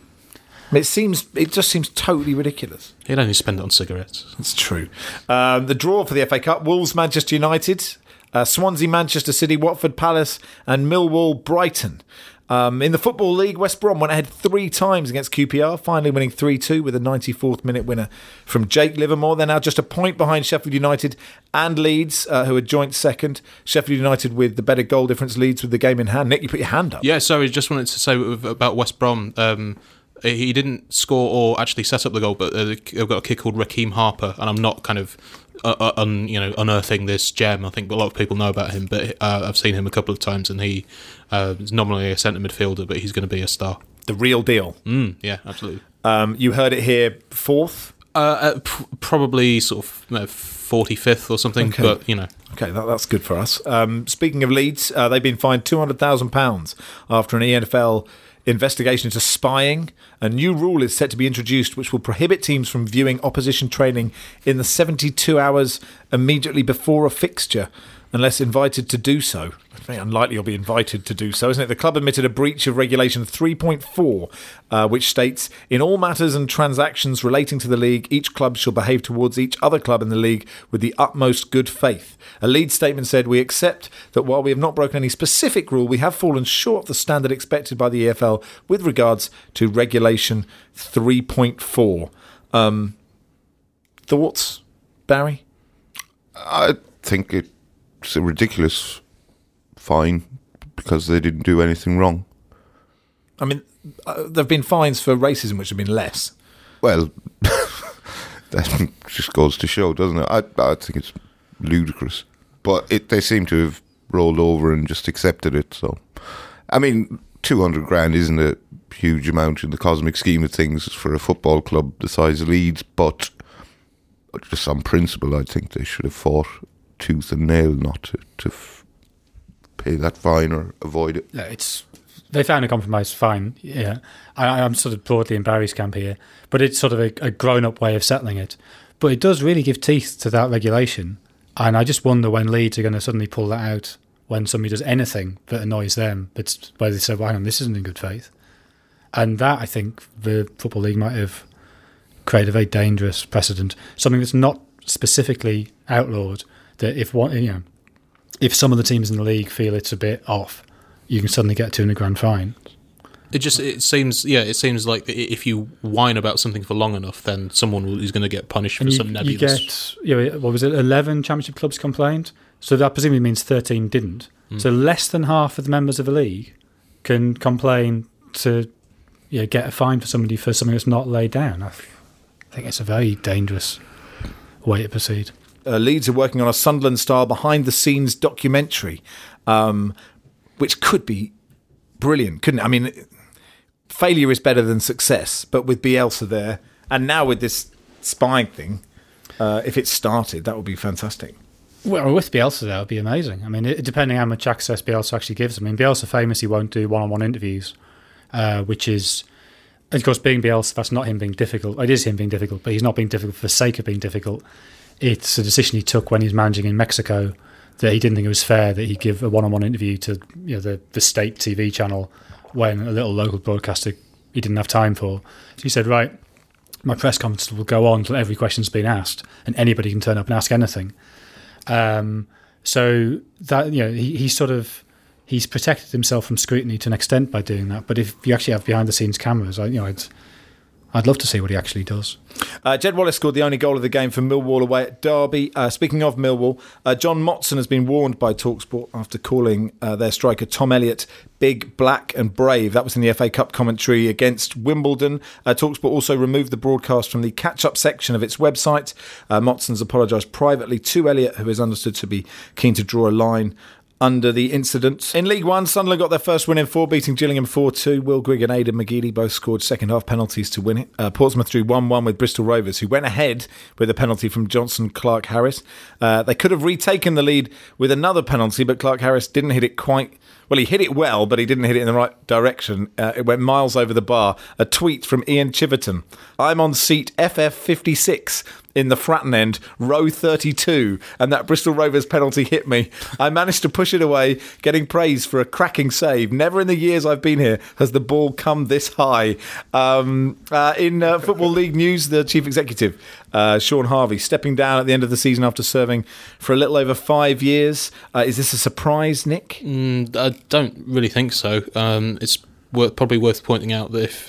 It just seems totally ridiculous. He'd only spend it on cigarettes. That's true. The draw for the FA Cup: Wolves, Manchester United, Swansea, Manchester City, Watford, Palace, and Millwall, Brighton. In the Football League, West Brom went ahead 3 times against QPR, finally winning 3-2 with a 94th minute winner from Jake Livermore. They're now just a point behind Sheffield United and Leeds, who are joint second. Sheffield United with the better goal difference, Leeds with the game in hand. Nick, you put your hand up. Yeah, sorry, just wanted to say about West Brom. He didn't score or actually set up the goal, but they've got a kid called Raheem Harper, and I'm not kind of unearthing this gem. I think a lot of people know about him, but I've seen him a couple of times, and he is nominally a centre midfielder, but he's going to be a star. The real deal. Yeah, absolutely. You heard it here, 4th? Probably sort of 45th or something, okay. But Okay, that's good for us. Speaking of Leeds, they've been fined £200,000 after an EFL investigation into spying. A new rule is set to be introduced which will prohibit teams from viewing opposition training in the 72 hours immediately before a fixture unless invited to do so. It's very unlikely you'll be invited to do so, isn't it? The club admitted a breach of Regulation 3.4, which states, in all matters and transactions relating to the league, each club shall behave towards each other club in the league with the utmost good faith. A Leeds statement said, we accept that while we have not broken any specific rule, we have fallen short of the standard expected by the EFL with regards to Regulation 3.4. Thoughts, Barry? I think it's a ridiculous fine because they didn't do anything wrong. I mean, there have been fines for racism which have been less. Well, that just goes to show, doesn't it? I think it's ludicrous. But they seem to have rolled over and just accepted it. So, I mean, 200 grand isn't a huge amount in the cosmic scheme of things for a football club the size of Leeds, but just on principle, I think they should have fought tooth and nail not to pay that fine or avoid it. Yeah, they found a compromise fine. Yeah, I'm sort of broadly in Barry's camp here, but it's sort of a grown-up way of settling it. But it does really give teeth to that regulation, and I just wonder when Leeds are going to suddenly pull that out when somebody does anything that annoys them. But where they say, well, hang on, this isn't in good faith. And that, I think, the Football League might have created a very dangerous precedent, something that's not specifically outlawed, that if some of the teams in the league feel it's a bit off, you can suddenly get a £200 grand fine. It seems like if you whine about something for long enough, then someone is going to get punished for some nebulous. You get, what was it? 11 Championship clubs complained, so that presumably means 13 didn't. So less than half of the members of the league can complain to get a fine for somebody for something that's not laid down. I think it's a very dangerous way to proceed. Leeds are working on a Sunderland-style behind-the-scenes documentary, which could be brilliant, couldn't it? I mean, failure is better than success, but with Bielsa there, and now with this spying thing, if it started, that would be fantastic. Well, with Bielsa, that would be amazing. I mean, depending how much access Bielsa actually gives. I mean, Bielsa famously won't do one-on-one interviews, which is, of course, being Bielsa, that's not him being difficult. It is him being difficult, but he's not being difficult for the sake of being difficult. It's a decision he took when he was managing in Mexico that he didn't think it was fair that he give a one-on-one interview to the state TV channel when a little local broadcaster he didn't have time for. So he said, right, my press conference will go on until every question's been asked and anybody can turn up and ask anything. So that he's protected himself from scrutiny to an extent by doing that. But if you actually have behind the scenes cameras, I'd love to see what he actually does. Jed Wallace scored the only goal of the game for Millwall away at Derby. Speaking of Millwall, John Motson has been warned by TalkSport after calling their striker Tom Elliott big, black and brave. That was in the FA Cup commentary against Wimbledon. TalkSport also removed the broadcast from the catch-up section of its website. Motson's apologised privately to Elliott, who is understood to be keen to draw a line under the incident. In League One, Sunderland got their first win in 4, beating Gillingham 4-2. Will Grigg and Aidan McGeady both scored second-half penalties to win it. Portsmouth drew 1-1 with Bristol Rovers, who went ahead with a penalty from Johnson Clark-Harris. They could have retaken the lead with another penalty, but Clark-Harris didn't hit it quite... Well, he hit it well, but he didn't hit it in the right direction. It went miles over the bar. A tweet from Ian Chiverton. I'm on seat FF56 in the Fratton end, row 32, and that Bristol Rovers penalty hit me. I managed to push it away, getting praise for a cracking save. Never in the years I've been here has the ball come this high. In Football League news, the chief executive, Sean Harvey, stepping down at the end of the season after serving for a little over 5 years. Is this a surprise, Nick? I don't really think so. It's probably worth pointing out that if,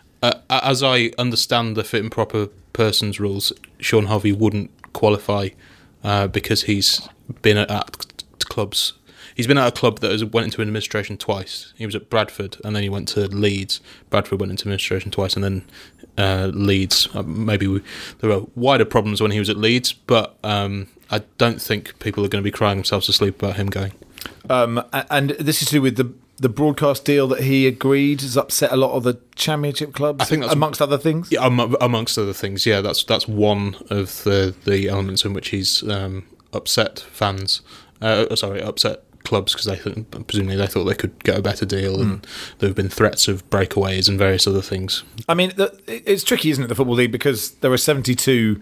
as I understand the fit and proper persons rules, Sean Harvey wouldn't qualify because he's been at clubs. He's been at a club that went into administration twice. He was at Bradford and then he went to Leeds. Bradford went into administration twice and then Leeds. There were wider problems when he was at Leeds, but I don't think people are going to be crying themselves to sleep about him going. And this is to do with the broadcast deal that he agreed has upset a lot of the Championship clubs, I think that's, amongst other things? Yeah, amongst other things, yeah. That's one of the elements in which he's upset fans. Upset clubs because presumably they thought they could get a better deal, and there have been threats of breakaways and various other things. I mean, it's tricky, isn't it, the Football League, because there are 72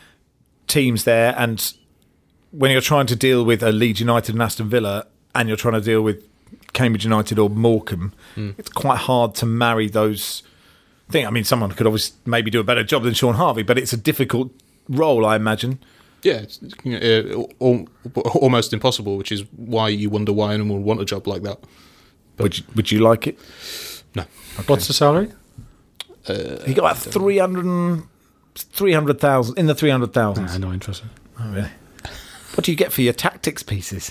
teams there, and when you're trying to deal with a Leeds United and Aston Villa, and you're trying to deal with Cambridge United or Morecambe, it's quite hard to marry those things. I mean, someone could obviously maybe do a better job than Sean Harvey, but it's a difficult role, I imagine. Yeah, it's almost impossible, which is why you wonder why anyone would want a job like that. But would you like it? No. Okay. What's the salary? He got about 300,000 in the 300,000. No, not interested. Oh, really? What do you get for your tactics pieces?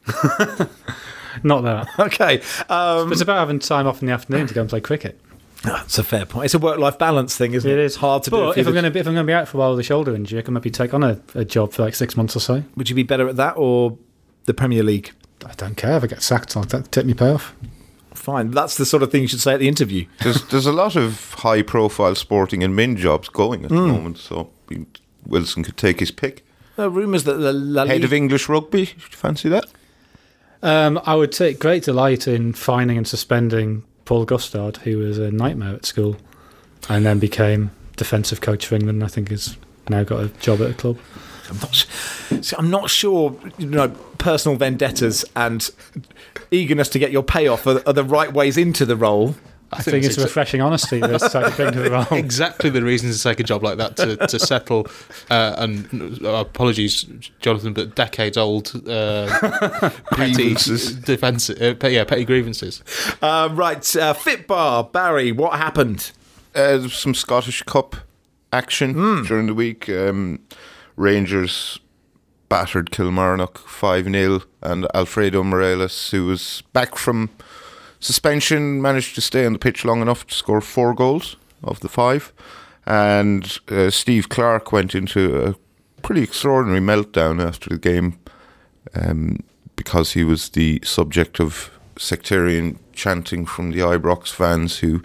Not that. Okay. It's about having time off in the afternoon to go and play cricket. That's a fair point. It's a work-life balance thing, isn't it? It is hard to do. But if I'm going to be out for a while with a shoulder injury, I can maybe take on a job for like 6 months or so. Would you be better at that or the Premier League? I don't care. If I get sacked, I'll take my pay off. Fine. That's the sort of thing you should say at the interview. There's a lot of high-profile sporting and min jobs going at the moment, so Wilson could take his pick. Rumours that the head of English rugby. Should you fancy that? I would take great delight in fining and suspending Paul Gustard, who was a nightmare at school and then became defensive coach for England. I think has now got a job at a club. I'm not sure, personal vendettas and eagerness to get your payoff are the right ways into the role. I think it's refreshing honesty that's taking to the role. Exactly the reason to take a job like that, to settle, and apologies, Jonathan, but decades-old petty grievances. Right, Fitbar, Barry, what happened? Some Scottish Cup action during the week. Rangers battered Kilmarnock 5-0, and Alfredo Morelos, who was back from suspension, managed to stay on the pitch long enough to score 4 goals of the 5. And Steve Clarke went into a pretty extraordinary meltdown after the game because he was the subject of sectarian chanting from the Ibrox fans who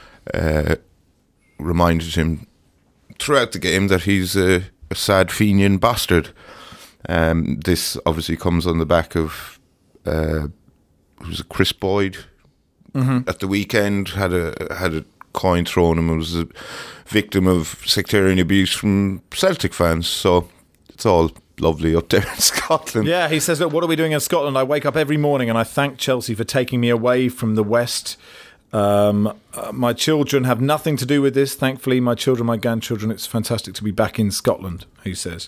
reminded him throughout the game that he's a sad Fenian bastard. This obviously comes on the back of was it Chris Boyd at the weekend had a coin thrown him and was a victim of sectarian abuse from Celtic fans. So it's all lovely up there in Scotland. Yeah, he says, look, what are we doing in Scotland? I wake up every morning and I thank Chelsea for taking me away from the West. My children have nothing to do with this. Thankfully, my children, my grandchildren, it's fantastic to be back in Scotland, he says.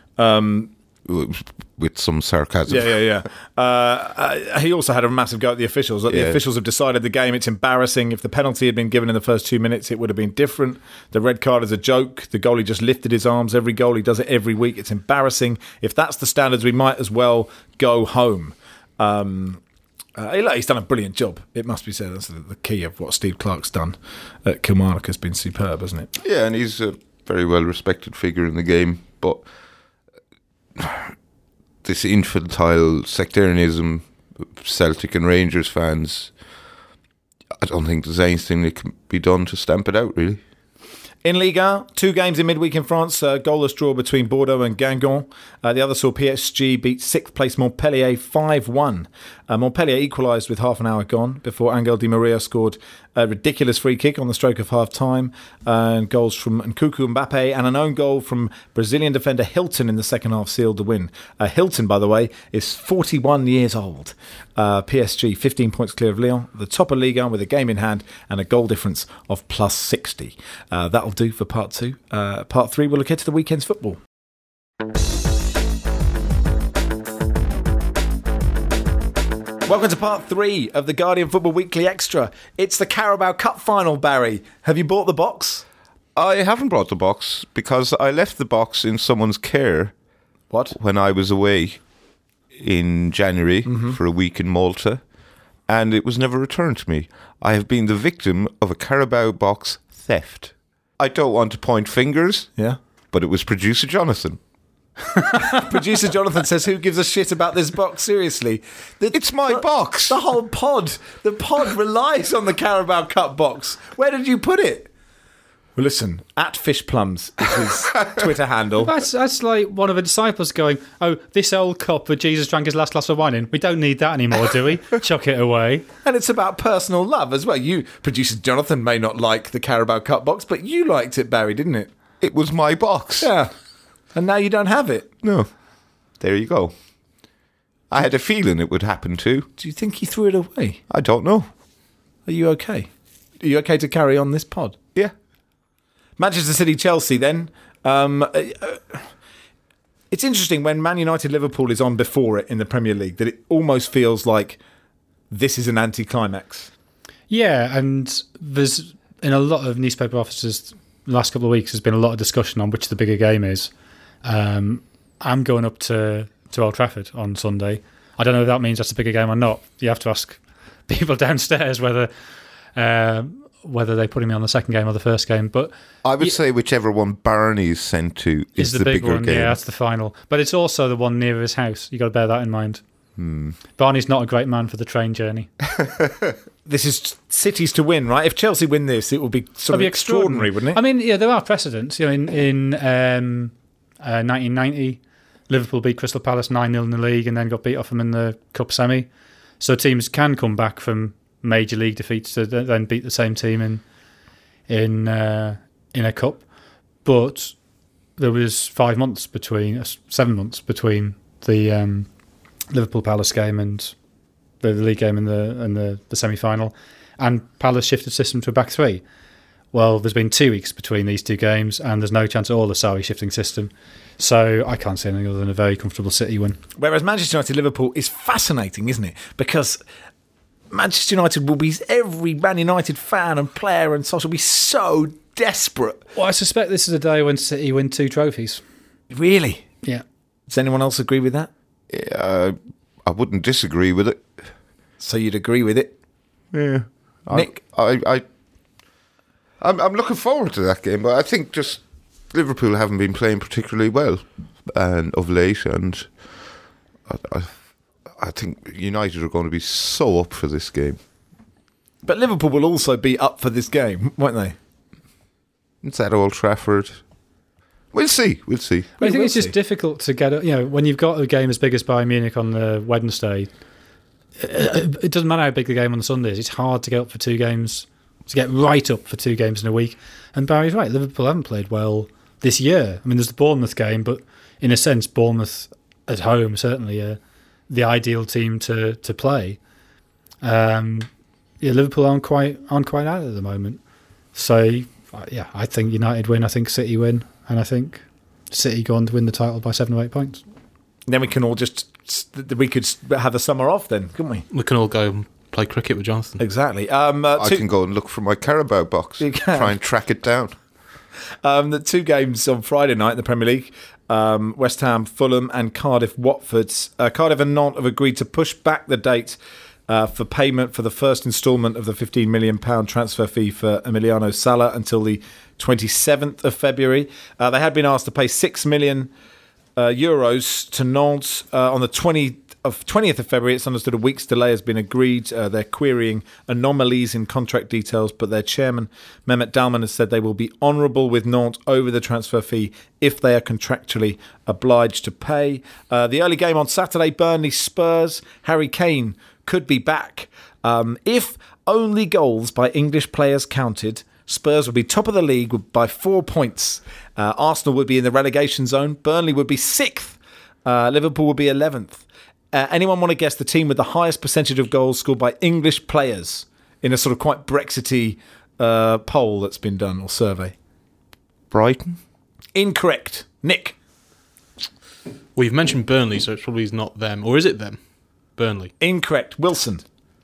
With some sarcasm. Yeah. He also had a massive go at the officials. The officials have decided the game. It's embarrassing. If the penalty had been given in the first 2 minutes, it would have been different. The red card is a joke. The goalie just lifted his arms. Every goalie does it every week. It's embarrassing. If that's the standards, we might as well go home. He's done a brilliant job, it must be said. That's the key of what Steve Clarke's done at Kilmarnock has been superb, hasn't it? Yeah, and he's a very well-respected figure in the game, but this infantile sectarianism of Celtic and Rangers fans, I don't think there's anything that can be done to stamp it out, really. In Ligue 1, 2 games in midweek in France, goalless draw between Bordeaux and Guingamp. The other saw PSG beat 6th place Montpellier 5-1. Montpellier equalised with half an hour gone before Angel Di Maria scored a ridiculous free kick on the stroke of half-time. And goals from Nkuku Mbappe and an own goal from Brazilian defender Hilton in the second half sealed the win. Hilton, by the way, is 41 years old. PSG 15 points clear of Lyon, the top of Ligue 1 with a game in hand and a goal difference of plus 60. That'll do for part 2. Part 3, we'll look ahead to the weekend's football. Welcome to part 3 of the Guardian Football Weekly Extra. It's the Carabao Cup final, Barry. Have you bought the box? I haven't brought the box because I left the box in someone's care. What? When I was away in January for a week in Malta, and it was never returned to me. I have been the victim of a Carabao box theft. I don't want to point fingers, but it was producer Jonathan. Producer Jonathan says, who gives a shit about this box? Seriously. It's my box. The whole pod. The pod relies on the Carabao Cup box. Where did you put it? Well, listen, @FishPlums is his Twitter handle. That's like one of the disciples going, oh, this old cup where Jesus drank his last glass of wine in, we don't need that anymore, do we? Chuck it away. And it's about personal love as well. You, producer Jonathan, may not like the Carabao Cup box, but you liked it, Barry, didn't it? It was my box. Yeah. And now you don't have it. No. There you go. I had a feeling it would happen too. Do you think he threw it away? I don't know. Are you okay? Are you okay to carry on this pod? Yeah. Manchester City, Chelsea then. It's interesting when Man United Liverpool is on before it in the Premier League that it almost feels like this is an anticlimax. Yeah, and there's in a lot of newspaper offices the last couple of weeks there's been a lot of discussion on which the bigger game is. I'm going up to Old Trafford on Sunday. I don't know if that means that's a bigger game or not. You have to ask people downstairs whether they're putting me on the second game or the first game. But I would say whichever one Barney's sent to is the bigger one. game. Yeah, that's the final. But it's also the one near his house. You've got to bear that in mind. Barney's not a great man for the train journey. This is City's to win, right? If Chelsea win this, it will be something extraordinary, wouldn't it? I mean, yeah, there are precedents. You know, in 1990, Liverpool beat Crystal Palace 9-0 in the league and then got beat off them in the cup semi. So teams can come back from major league defeats to then beat the same team in a cup. But there was 7 months between the Liverpool Palace game and the league game and the semi-final, and Palace shifted system to a back three. Well, there's been 2 weeks between these two games, and there's no chance at all of Sarri shifting system. So I can't see anything other than a very comfortable City win. Whereas Manchester United Liverpool is fascinating, isn't it? Because Manchester United will be, every Man United fan and player and social will be so desperate. Well, I suspect this is a day when City win 2 trophies. Really? Yeah. Does anyone else agree with that? Yeah, I wouldn't disagree with it. So you'd agree with it? Yeah. Nick? I'm looking forward to that game, but I think just Liverpool haven't been playing particularly well of late, and I think United are going to be so up for this game. But Liverpool will also be up for this game, won't they? It's at Old Trafford. We'll see. I think it's just difficult to get. When you've got a game as big as Bayern Munich on the Wednesday, it doesn't matter how big the game on the Sunday is. It's hard to get up for 2 games, to get right up for 2 games in a week. And Barry's right. Liverpool haven't played well this year. I mean, there's the Bournemouth game, but in a sense, Bournemouth at home certainly the ideal team to play. Liverpool aren't quite out at the moment. So I think United win. I think City win. And I think City go on to win the title by 7 or 8 points. Then we can all we could have a summer off then, couldn't we? We can all go and play cricket with Jonathan. Exactly. I can go and look for my Carabao box. You can. Try and track it down. The 2 games on Friday night in the Premier League, West Ham, Fulham and Cardiff, Watford. Cardiff and Nantes have agreed to push back the date for payment for the first instalment of the £15 million transfer fee for Emiliano Sala until the 27th of February. They had been asked to pay €6 million to Nantes on the 20th of February. It's understood a week's delay has been agreed. They're querying anomalies in contract details, but their chairman, Mehmet Dalman, has said they will be honourable with Nantes over the transfer fee if they are contractually obliged to pay. The early game on Saturday, Burnley Spurs. Harry Kane could be back. If only goals by English players counted, Spurs would be top of the league by 4 points. Arsenal would be in the relegation zone. Burnley would be 6th. Liverpool would be 11th. Anyone want to guess the team with the highest percentage of goals scored by English players in a sort of quite Brexity poll that's been done, or survey? Brighton? Incorrect. Nick? Well, you've mentioned Burnley, so it probably is not them. Or is it them? Burnley? Incorrect. Wilson?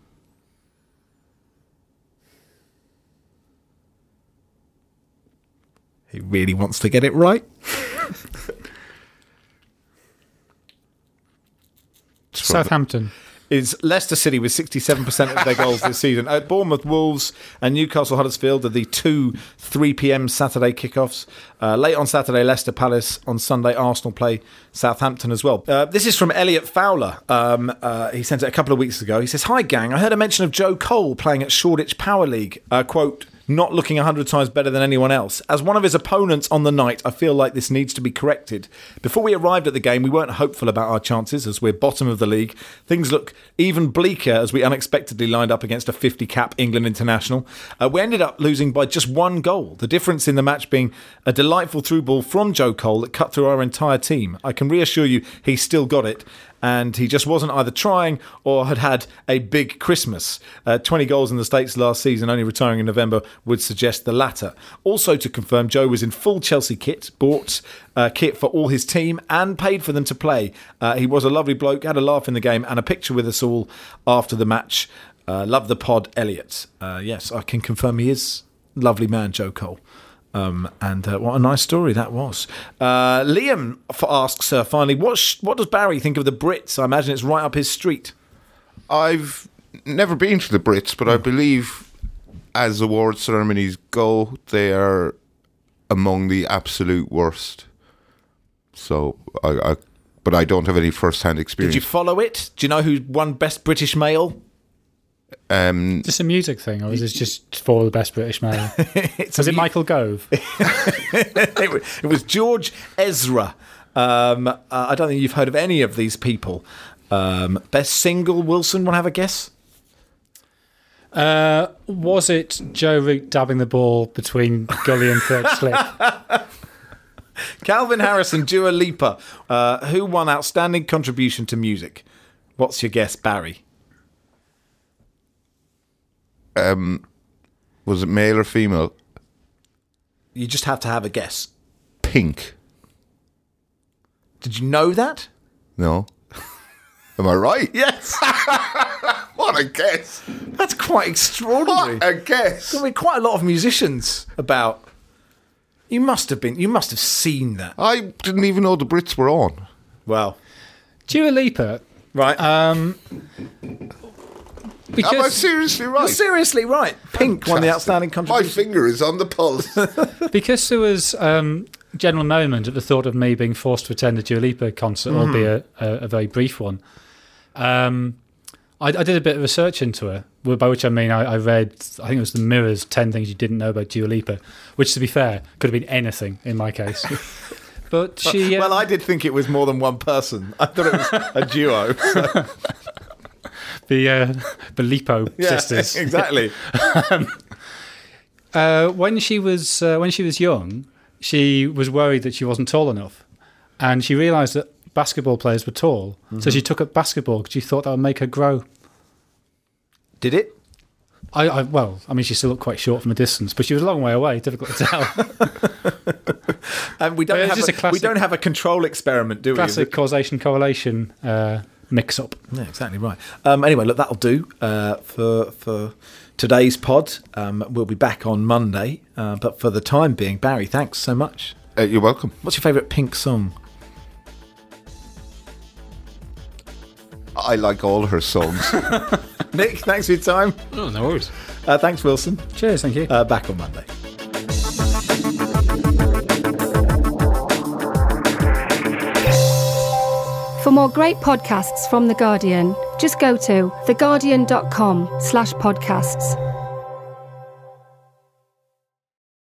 He really wants to get it right. Southampton. Is Leicester City with 67% of their goals this season. Bournemouth, Wolves and Newcastle Huddersfield are the 2 3 p.m. Saturday kickoffs. Late on Saturday, Leicester Palace. On Sunday, Arsenal play Southampton as well. This is from Elliot Fowler. He sent it a couple of weeks ago. He says, "Hi gang, I heard a mention of Joe Cole playing at Shoreditch Power League. Quote, not looking 100 times better than anyone else. As one of his opponents on the night, I feel like this needs to be corrected. Before we arrived at the game, we weren't hopeful about our chances as we're bottom of the league. Things look even bleaker as we unexpectedly lined up against a 50-cap England international. We ended up losing by just 1 goal. The difference in the match being a delightful through ball from Joe Cole that cut through our entire team. I can reassure you he's still got it. And he just wasn't either trying or had a big Christmas. 20 goals in the States last season, only retiring in November, would suggest the latter. Also to confirm, Joe was in full Chelsea kit, bought kit for all his team and paid for them to play. He was a lovely bloke, had a laugh in the game and a picture with us all after the match. Love the pod, Elliot." Yes, I can confirm he is a lovely man, Joe Cole. And what a nice story that was. Liam asks, finally, what does Barry think of the Brits? I imagine it's right up his street. I've never been to the Brits, but I believe as award ceremonies go, they are among the absolute worst. So, but I don't have any first-hand experience. Did you follow it? Do you know who won Best British Male? Just a music thing, or is it just for the Best British Male? Was it Michael Gove? It was George Ezra. I don't think you've heard of any of these people. Best Single, Wilson, want to have a guess? Was it Joe Root dabbing the ball between Gully and third slip? Calvin Harris and Dua Lipa. Who won Outstanding Contribution to Music? What's your guess, Barry? Was it male or female? You just have to have a guess. Pink. Did you know that? No. Am I right? Yes. What a guess. That's quite extraordinary. What a guess. There'll be quite a lot of musicians about. You must have seen that. I didn't even know the Brits were on. Well. Dua Lipa. Right. Because am I seriously right? You're seriously right. Pink won the Outstanding Contribution. My finger is on the pulse. Because there was general merriment at the thought of me being forced to attend a Dua Lipa concert, albeit a very brief one. I did a bit of research into her, by which I mean I read, I think it was the Mirror's 10 Things You Didn't Know About Dua Lipa, which, to be fair, could have been anything in my case. But she... well, I did think it was more than one person. I thought it was a duo. So. The Lipo sisters. Exactly. When she was young, she was worried that she wasn't tall enough, and she realised that basketball players were tall, so she took up basketball because she thought that would make her grow. Did it? I mean, she still looked quite short from a distance, but she was a long way away. Difficult to tell. And we don't have a control experiment, do we? Classic causation correlation mix-up. Yeah, exactly right. Anyway, look, that'll do for today's pod. We'll be back on Monday, but for the time being, Barry, thanks so much. You're welcome. What's your favourite Pink song? I like all her songs. Nick, thanks for your time. Oh, no worries. Thanks, Wilson. Cheers, thank you. Back on Monday. For more great podcasts from The Guardian, just go to theguardian.com/podcasts.